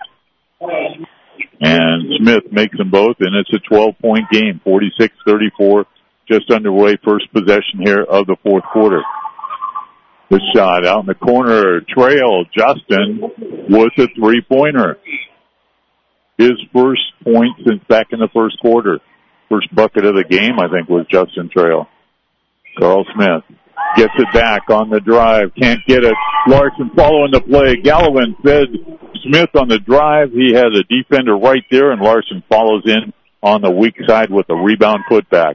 And Smith makes them both, and it's a 12-point game, 46-34, just underway, first possession here of the fourth quarter. The shot out in the corner, Trail, Justin with a three-pointer. His first point since back in the first quarter. First bucket of the game, I think, was Justin Trail. Carl Smith gets it back on the drive, can't get it. Larson following the play. Gallivan fed Smith on the drive. He has a defender right there, and Larson follows in on the weak side with a rebound putback.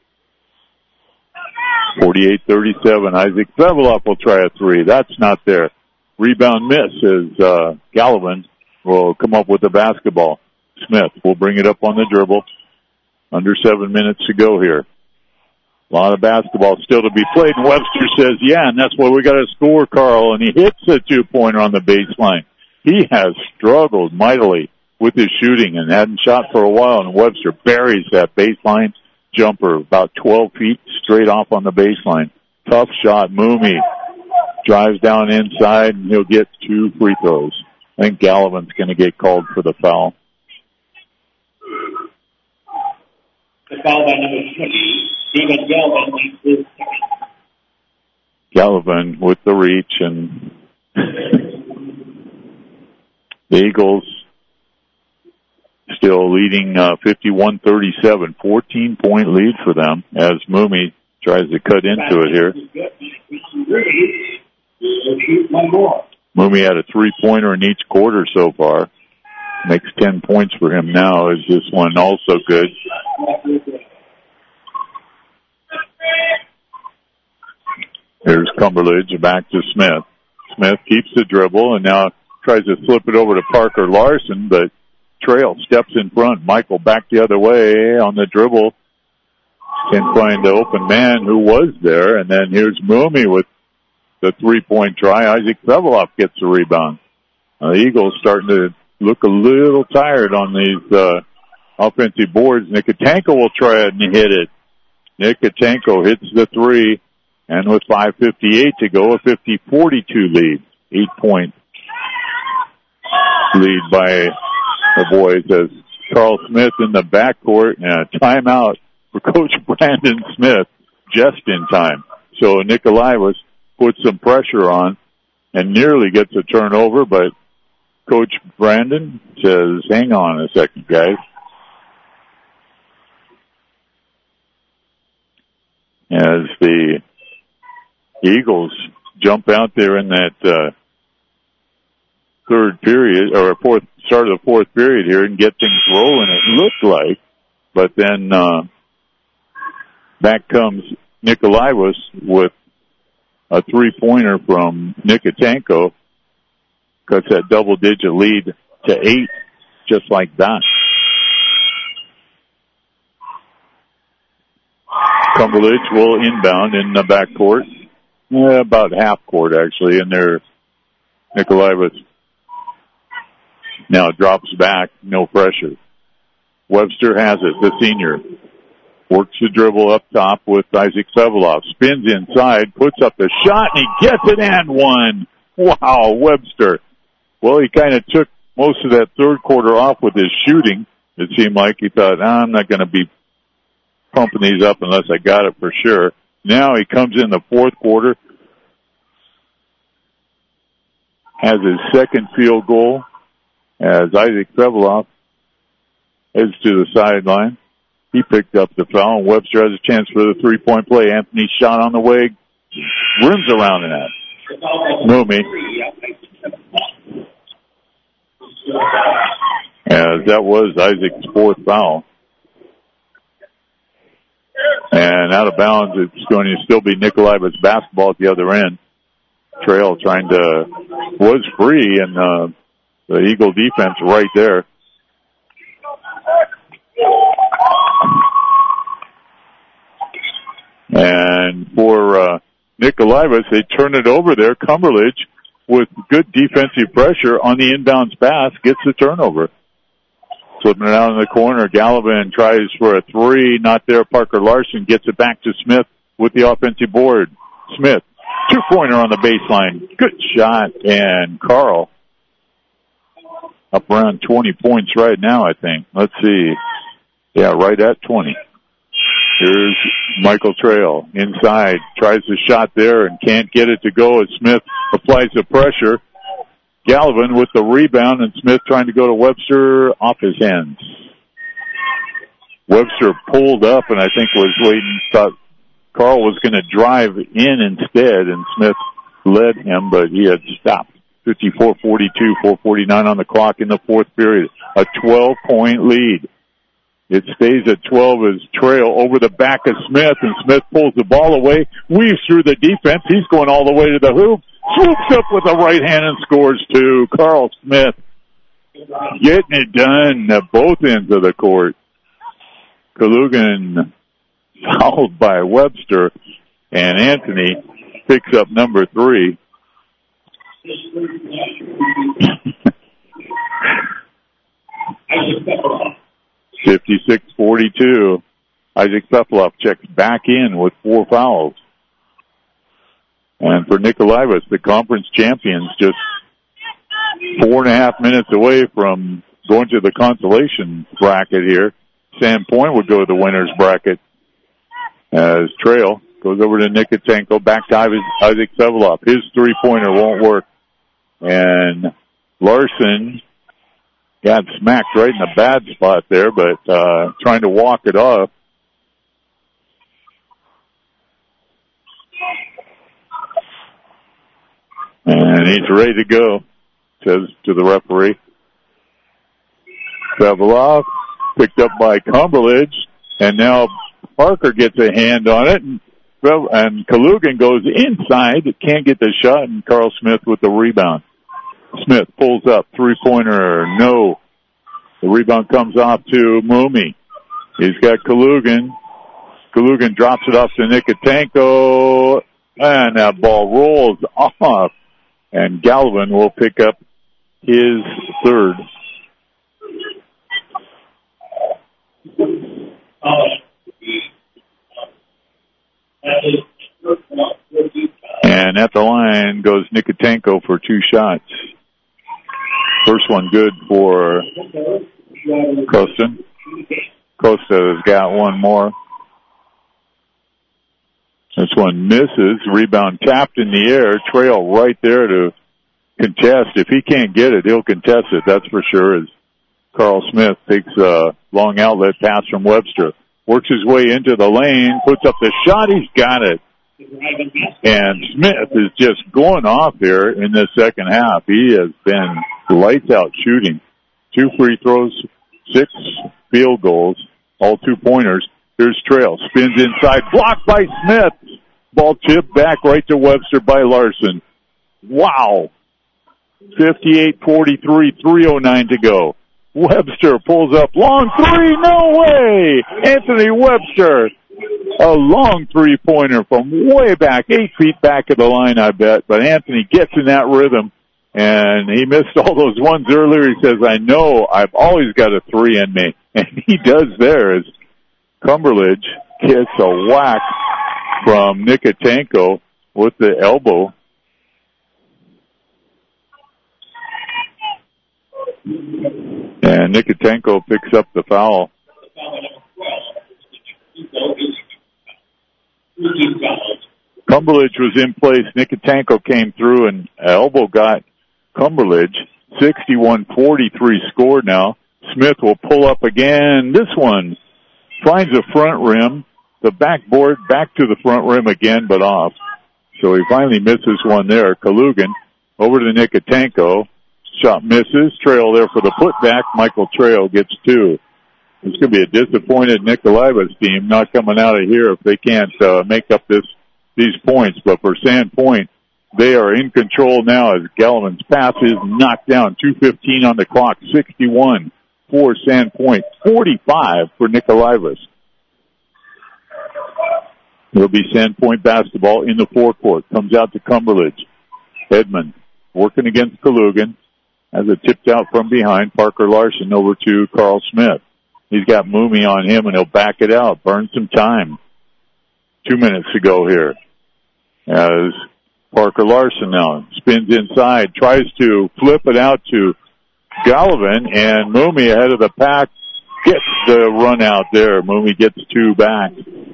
48-37. Isaac Vevelop will try a three. That's not there. Rebound miss as Gallivan will come up with the basketball. Smith will bring it up on the dribble. Under 7 minutes to go here. A lot of basketball still to be played, and Webster says, yeah, and that's why we got to score, Carl, and he hits a two-pointer on the baseline. He has struggled mightily with his shooting and hadn't shot for a while, and Webster buries that baseline jumper about 12 feet straight off on the baseline. Tough shot. Mooney drives down inside, and he'll get 2 free throws. I think Gallivan's going to get called for the foul. The foul by number 20, Stephen Gallivan. Gallivan with the reach, and the Eagles still leading 51-37, 14-point lead for them as Mooney tries to cut into it here. Mooney had a three-pointer in each quarter so far. Makes 10 points for him now. Is this one also good? Here's Cumberledge back to Smith. Smith keeps the dribble and now tries to flip it over to Parker Larson, but Trail steps in front. Michael back the other way on the dribble. Can't find the open man who was there. And then here's Mooney with the three-point try. Isaac Vevelop gets the rebound. The Eagles starting to look a little tired on these offensive boards. Nikotenko will try it and hit it. Nikotenko hits the three, and with 5:58 to go, a 50-42 lead. 8-point lead by the boys as Carl Smith in the backcourt and a timeout for Coach Brandon Smith just in time. So Nikolaitis puts some pressure on and nearly gets a turnover, but Coach Brandon says, hang on a second, guys. As the Eagles jump out there in that third period, or start of the fourth period here and get things rolling, it looked like. But then back comes Nikolaitis with a three-pointer from Nikotenko. Cuts that double-digit lead to 8, just like that. Cumberledge will inbound in the backcourt. About half court, actually, and there Nikolaitis now drops back, no pressure. Webster has it, the senior. Works the dribble up top with Isaac Seveloff. Spins inside, puts up the shot, and he gets it and one. Wow, Webster. Well, he kind of took most of that third quarter off with his shooting. It seemed like he thought, I'm not going to be pumping these up unless I got it for sure. Now he comes in the fourth quarter, has his second field goal as Isaac Seveloff heads to the sideline. He picked up the foul, and Webster has a chance for the three-point play. Anthony's shot on the way, rims around the net. Moomy. As that was Isaac's fourth foul. And out of bounds, it's going to still be Nikolaitis basketball at the other end. Trail was free, and the Eagle defense right there. And for Nikolaitis, they turn it over there. Cumberledge, with good defensive pressure on the inbounds pass, gets the turnover. Flipping it out in the corner, Gallivan tries for a three, not there. Parker Larson gets it back to Smith with the offensive board. Smith, two-pointer on the baseline. Good shot, and Carl up around 20 points right now, I think. Let's see. Yeah, right at 20. Here's Michael Trail inside, tries the shot there and can't get it to go as Smith applies the pressure. Gallivan with the rebound, and Smith trying to go to Webster, off his hands. Webster pulled up and I think was waiting, thought Carl was going to drive in instead, and Smith led him, but he had stopped. 54-42, 4:49 on the clock in the fourth period. A 12-point lead. It stays at 12 as Trail over the back of Smith, and Smith pulls the ball away, weaves through the defense. He's going all the way to the hoop, swoops up with the right hand and scores two. Carl Smith getting it done at both ends of the court. Kalugan fouled by Webster, and Anthony picks up number 3. 56-42. Isaac Seveloff checks back in with 4 fouls. And for Nikolaitis, the conference champions, just 4.5 minutes away from going to the consolation bracket here. Sandpoint would go to the winner's bracket as Trail goes over to Nikotenko, back to Isaac Seveloff. His three-pointer won't work. And Larson got smacked right in a bad spot there, but trying to walk it off. And he's ready to go, says to the referee. Seveloff picked up by Cumberledge, and now Parker gets a hand on it, and Kalugan goes inside, can't get the shot, and Carl Smith with the rebound. Smith pulls up, three-pointer, no. The rebound comes off to Moomy. He's got Kalugan. Kalugan drops it off to Nikotenko, and that ball rolls off, and Gallivan will pick up his third. And at the line goes Nikotenko for 2 shots. First one good for Costin. Costa has got one more. This one misses. Rebound tapped in the air. Trail right there to contest. If he can't get it, he'll contest it, that's for sure, as Carl Smith takes a long outlet pass from Webster. Works his way into the lane, puts up the shot, he's got it. And Smith is just going off here in the second half. He has been lights out shooting. 2 free throws, 6 field goals, all 2-pointers. Here's Trail, spins inside, blocked by Smith. Ball tipped back right to Webster by Larson. Wow. 58-43, 3:09 to go. Webster pulls up, long three, no way! Anthony Webster, a long three-pointer from way back, 8 feet back of the line, I bet. But Anthony gets in that rhythm, and he missed all those ones earlier. He says, I know I've always got a 3 in me. And he does there as Cumberledge gets a whack from Nikotenko with the elbow. And Nikotenko picks up the foul. Cumberledge was in place. Nikotenko came through and elbow got Cumberledge. 61-43 score now. Smith will pull up again. This one finds the front rim. The backboard back to the front rim again, but off. So he finally misses one there. Kalugan over to Nikotenko. Shot misses. Trail there for the putback. Michael Trail gets 2. It's going to be a disappointed Nikolaiva's team not coming out of here if they can't make up these points. But for Sandpoint, they are in control now as Gallivan's pass is knocked down. 2:15 on the clock. 61 for Sandpoint. 45 for Nikolaivas. It'll be Sandpoint basketball in the forecourt. Comes out to Cumberledge. Edmond working against Kalugan. Has it tipped out from behind. Parker Larson over to Carl Smith. He's got Mooney on him, and he'll back it out. Burn some time. 2 minutes to go here. As Parker Larson now spins inside, tries to flip it out to Gallivan, and Mooney ahead of the pack gets the run out there. Mooney gets 2 back.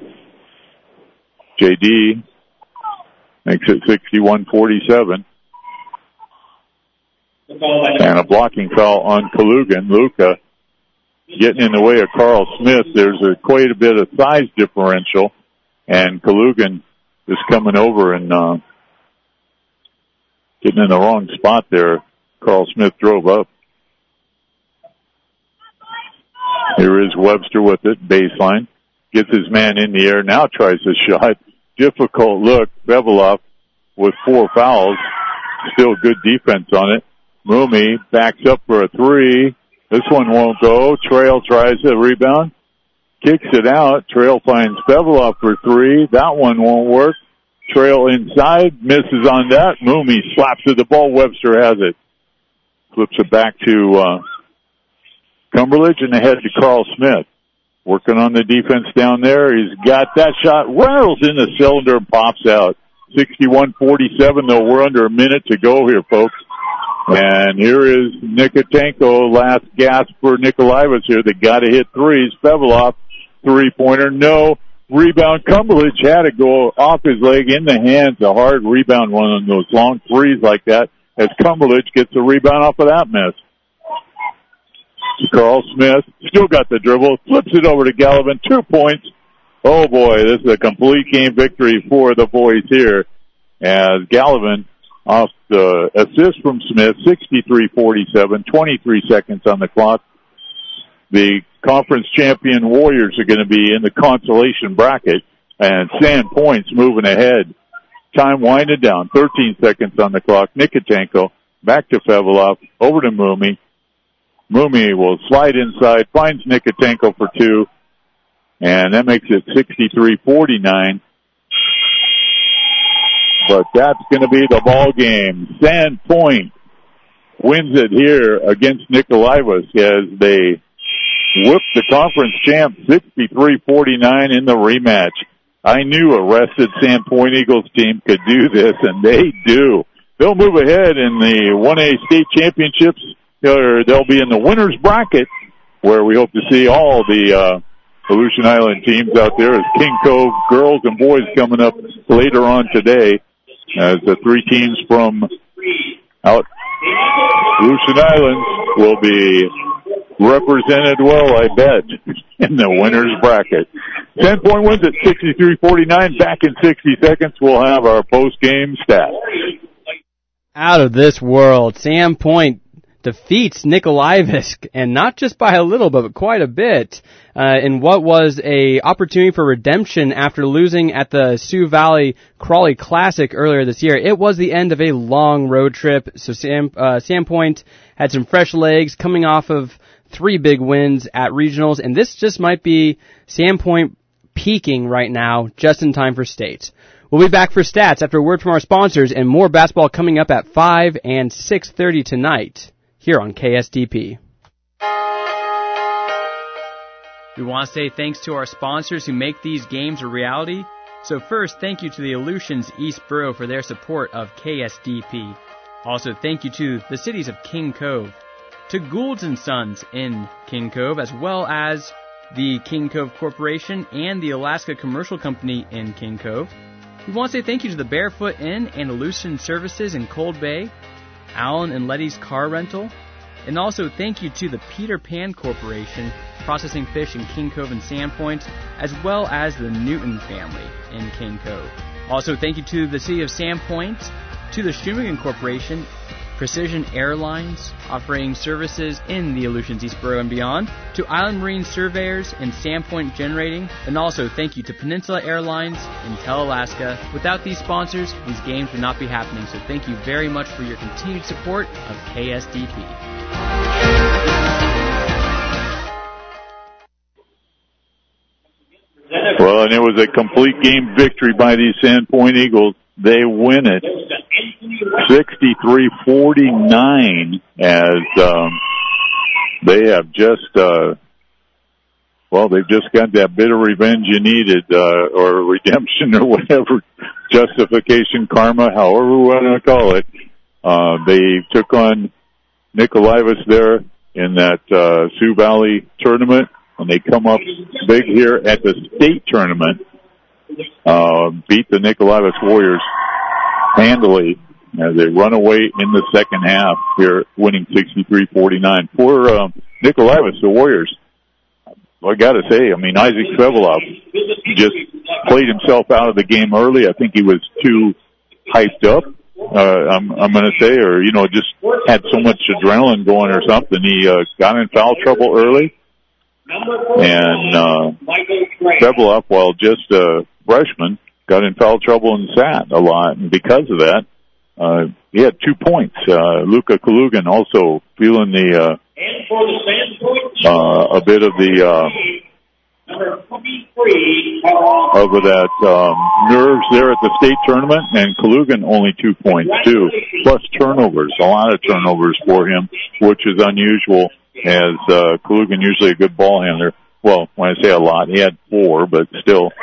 JD makes it 61-47. And a blocking foul on Kalugan. Luka getting in the way of Carl Smith. There's quite a bit of size differential. And Kalugan is coming over and getting in the wrong spot there. Carl Smith drove up. Here is Webster with it, baseline. Gets his man in the air, now tries a shot. Difficult look. Beveloff with 4 fouls. Still good defense on it. Mooney backs up for a 3. This one won't go. Trail tries the rebound. Kicks it out. Trail finds Beveloff for 3. That one won't work. Trail inside. Misses on that. Mooney slaps at the ball. Webster has it. Flips it back to Cumberledge and ahead to Carl Smith. Working on the defense down there. He's got that shot. Rattles in the cylinder and pops out. 61-47, though. We're under a minute to go here, folks. And here is Nikotenko. Last gasp for Nikolaivas here. They got to hit threes. Beveloff, 3-pointer. No. Rebound. Cumberledge had to go off his leg in the hands. A hard rebound, one of those long threes like that, as Cumberledge gets a rebound off of that miss. Carl Smith still got the dribble, flips it over to Gallivan, 2 points. Oh boy, this is a complete game victory for the boys here, as Gallivan off the assist from Smith, 63-47, 23 seconds on the clock. The conference champion Warriors are going to be in the consolation bracket, and Sandpoint's moving ahead. Time winding down, 13 seconds on the clock. Nikotenko back to Beveloff, over to Mooney. Mooney will slide inside, finds Nikotenko for 2, and that makes it 63-49. But that's going to be the ball game. Sandpoint wins it here against Nikolaivas as they whip the conference champ 63-49 in the rematch. I knew a rested Sandpoint Eagles team could do this, and they do. They'll move ahead in the 1A state championships they'll be in the winner's bracket, where we hope to see all the Aleutian Island teams out there, as King Cove girls and boys coming up later on today, as the 3 teams from out Aleutian Islands will be represented well, I bet, in the winner's bracket. 10-point wins at 63-49. Back in 60 seconds, we'll have our post-game stats. Out of this world, Sandpoint defeats Nikolaevsk, and not just by a little, but quite a bit, in what was a opportunity for redemption after losing at the Sioux Valley Crawley Classic earlier this year. It was the end of a long road trip, so Sandpoint had some fresh legs coming off of 3 big wins at regionals, and this just might be Sandpoint peaking right now, just in time for state. We'll be back for stats after a word from our sponsors, and more basketball coming up at 5 and 6:30 tonight here on KSDP. We want to say thanks to our sponsors who make these games a reality. So first, thank you to the Aleutians East Borough for their support of KSDP. Also, thank you to the cities of King Cove, to Goulds & Sons in King Cove, as well as the King Cove Corporation and the Alaska Commercial Company in King Cove. We want to say thank you to the Barefoot Inn and Aleutian Services in Cold Bay, Alan and Letty's Car Rental, and also thank you to the Peter Pan Corporation, processing fish in King Cove and Sandpoint, as well as the Newton family in King Cove. Also, thank you to the City of Sandpoint, to the Shumagon Corporation, Precision Airlines, offering services in the Aleutians East Borough and beyond, to Island Marine Surveyors and Sandpoint Generating, and also thank you to Peninsula Airlines and Tel-Alaska. Without these sponsors, these games would not be happening, so thank you very much for your continued support of KSDP. Well, and it was a complete game victory by these Sandpoint Eagles. They win it 63-49 as they have just, they've just got that bit of revenge you needed, or redemption or whatever, justification, karma, however we want to call it. They took on Nikolaevsk there in that Sioux Valley tournament, and they come up big here at the state tournament, beat the Nikolaevsk Warriors handily as they run away in the second half here, winning 63-49. For Nikolaevsk, the Warriors, I got to say, Isaac Svevolov just played himself out of the game early. I think he was too hyped up, I'm going to say, or, just had so much adrenaline going or something. He got in foul trouble early. And Svevolov, while just a freshman, got in foul trouble and sat a lot. And because of that, he had 2 points. Luka Kalugan also feeling the a bit of the over that nerves there at the state tournament, and Kalugan only 2 points too, plus turnovers, a lot of turnovers for him, which is unusual, as Kalugan usually a good ball handler. Well, when I say a lot, he had 4, but still,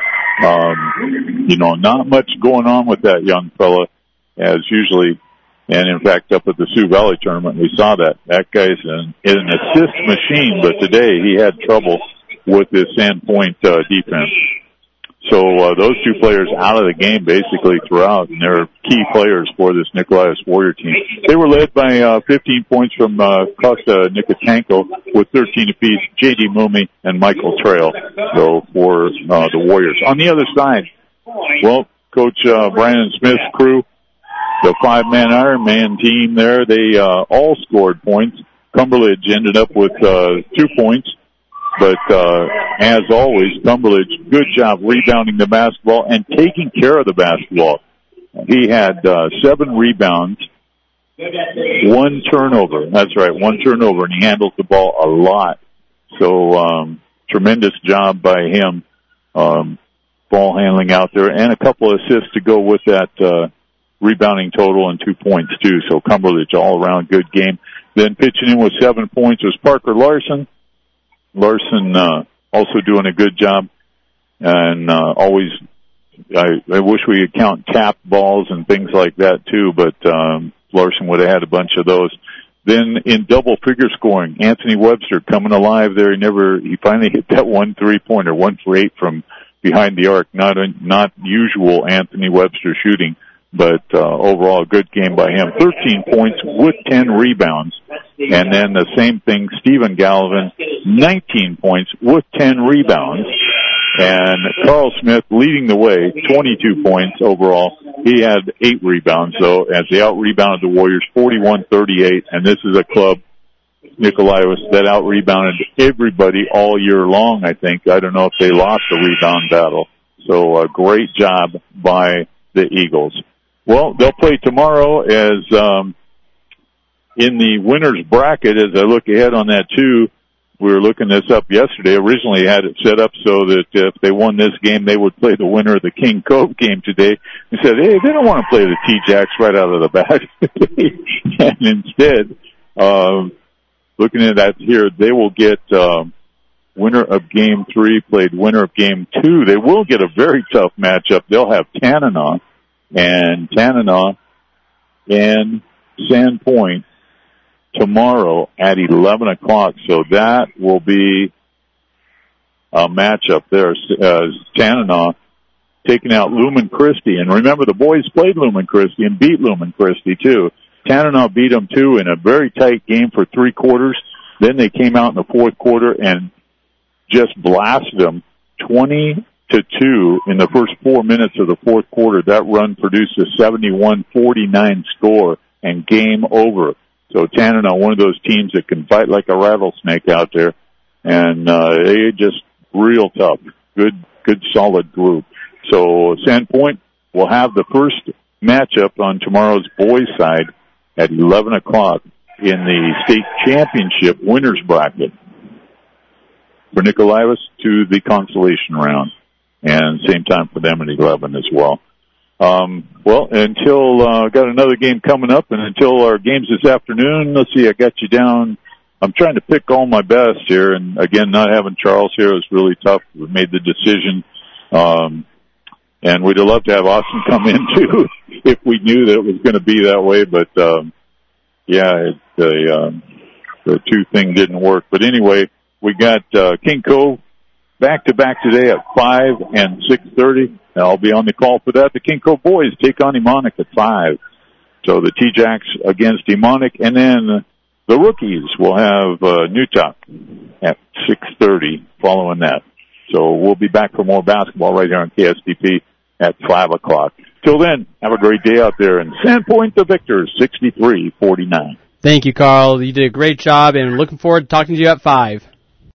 not much going on with that young fella, as usually. And in fact, up at the Sioux Valley tournament, we saw that. That guy's an assist machine, but today he had trouble with his Sandpoint defense. So those 2 players out of the game basically throughout, and they're key players for this Nikolaevsk Warrior team. They were led by 15 points from Kosta Nikotanko with 13 apiece, J.D. Mumi and Michael Trail. So for the Warriors. On the other side, Coach Brandon Smith's crew, the 5-man Ironman team there, they all scored points. Cumberledge ended up with 2 points. But as always, Cumberledge, good job rebounding the basketball and taking care of the basketball. He had 7 rebounds, 1 turnover. That's right, 1 turnover, and he handles the ball a lot. So tremendous job by him, ball handling out there, and a couple of assists to go with that rebounding total and 2 points too. So Cumberledge all around good game. Then pitching in with 7 points was Parker Larson. Larson also doing a good job, and always I wish we could count tap balls and things like that too, but Larson would have had a bunch of those. Then in double figure scoring, Anthony Webster coming alive there. He finally hit that 1 3-pointer, 1 for 8 from behind the arc. Not usual Anthony Webster shooting, but overall a good game by him. 13 points with 10 rebounds. And then the same thing, Stephen Galvin, 19 points with 10 rebounds. And Carl Smith leading the way, 22 points overall. He had 8 rebounds, though, as they out-rebounded the Warriors 41-38. And this is a club, Nikolaitis, that out-rebounded everybody all year long, I think. I don't know if they lost the rebound battle. So a great job by the Eagles. Well, they'll play tomorrow as in the winner's bracket. As I look ahead on that, too, we were looking this up yesterday. Originally had it set up so that if they won this game, they would play the winner of the King Cove game today. We said, hey, they don't want to play the T-Jacks right out of the bat. And instead, looking at that here, they will get winner of Game 3 played winner of Game 2. They will get a very tough matchup. They'll have Tanana and Sandpoint tomorrow at 11 o'clock. So that will be a matchup there. Tanana taking out Lumen Christi. And remember, the boys played Lumen Christi and beat Lumen Christi, too. Tanana beat them, too, in a very tight game for 3 quarters. Then they came out in the 4th quarter and just blasted them 20-2 in the first 4 minutes of the 4th quarter. That run produced a 71-49 score and game over. So Tanana, one of those teams that can fight like a rattlesnake out there, and they just real tough. Good solid group. So Sandpoint will have the first matchup on tomorrow's boys' side at 11 o'clock in the state championship winners bracket for Nikolaitis to the consolation round, and same time for them at 11 as well. Until got another game coming up, and until our games this afternoon, let's see, I got you down. I'm trying to pick all my best here, and again, not having Charles here is really tough. We made the decision, and we'd have loved to have Austin come in too if we knew that it was going to be that way. But the 2 thing didn't work. But anyway, we got King Cove back-to-back today at 5 and 6:30. I'll be on the call for that. The King Cove boys take on Emonic at 5. So the T-Jacks against Emonic, and then the rookies will have Newtok at 6:30 following that. So we'll be back for more basketball right here on KSTP at 5 o'clock. Till then, have a great day out there. And Sandpoint the victors, 63-49. Thank you, Carl. You did a great job, and looking forward to talking to you at 5.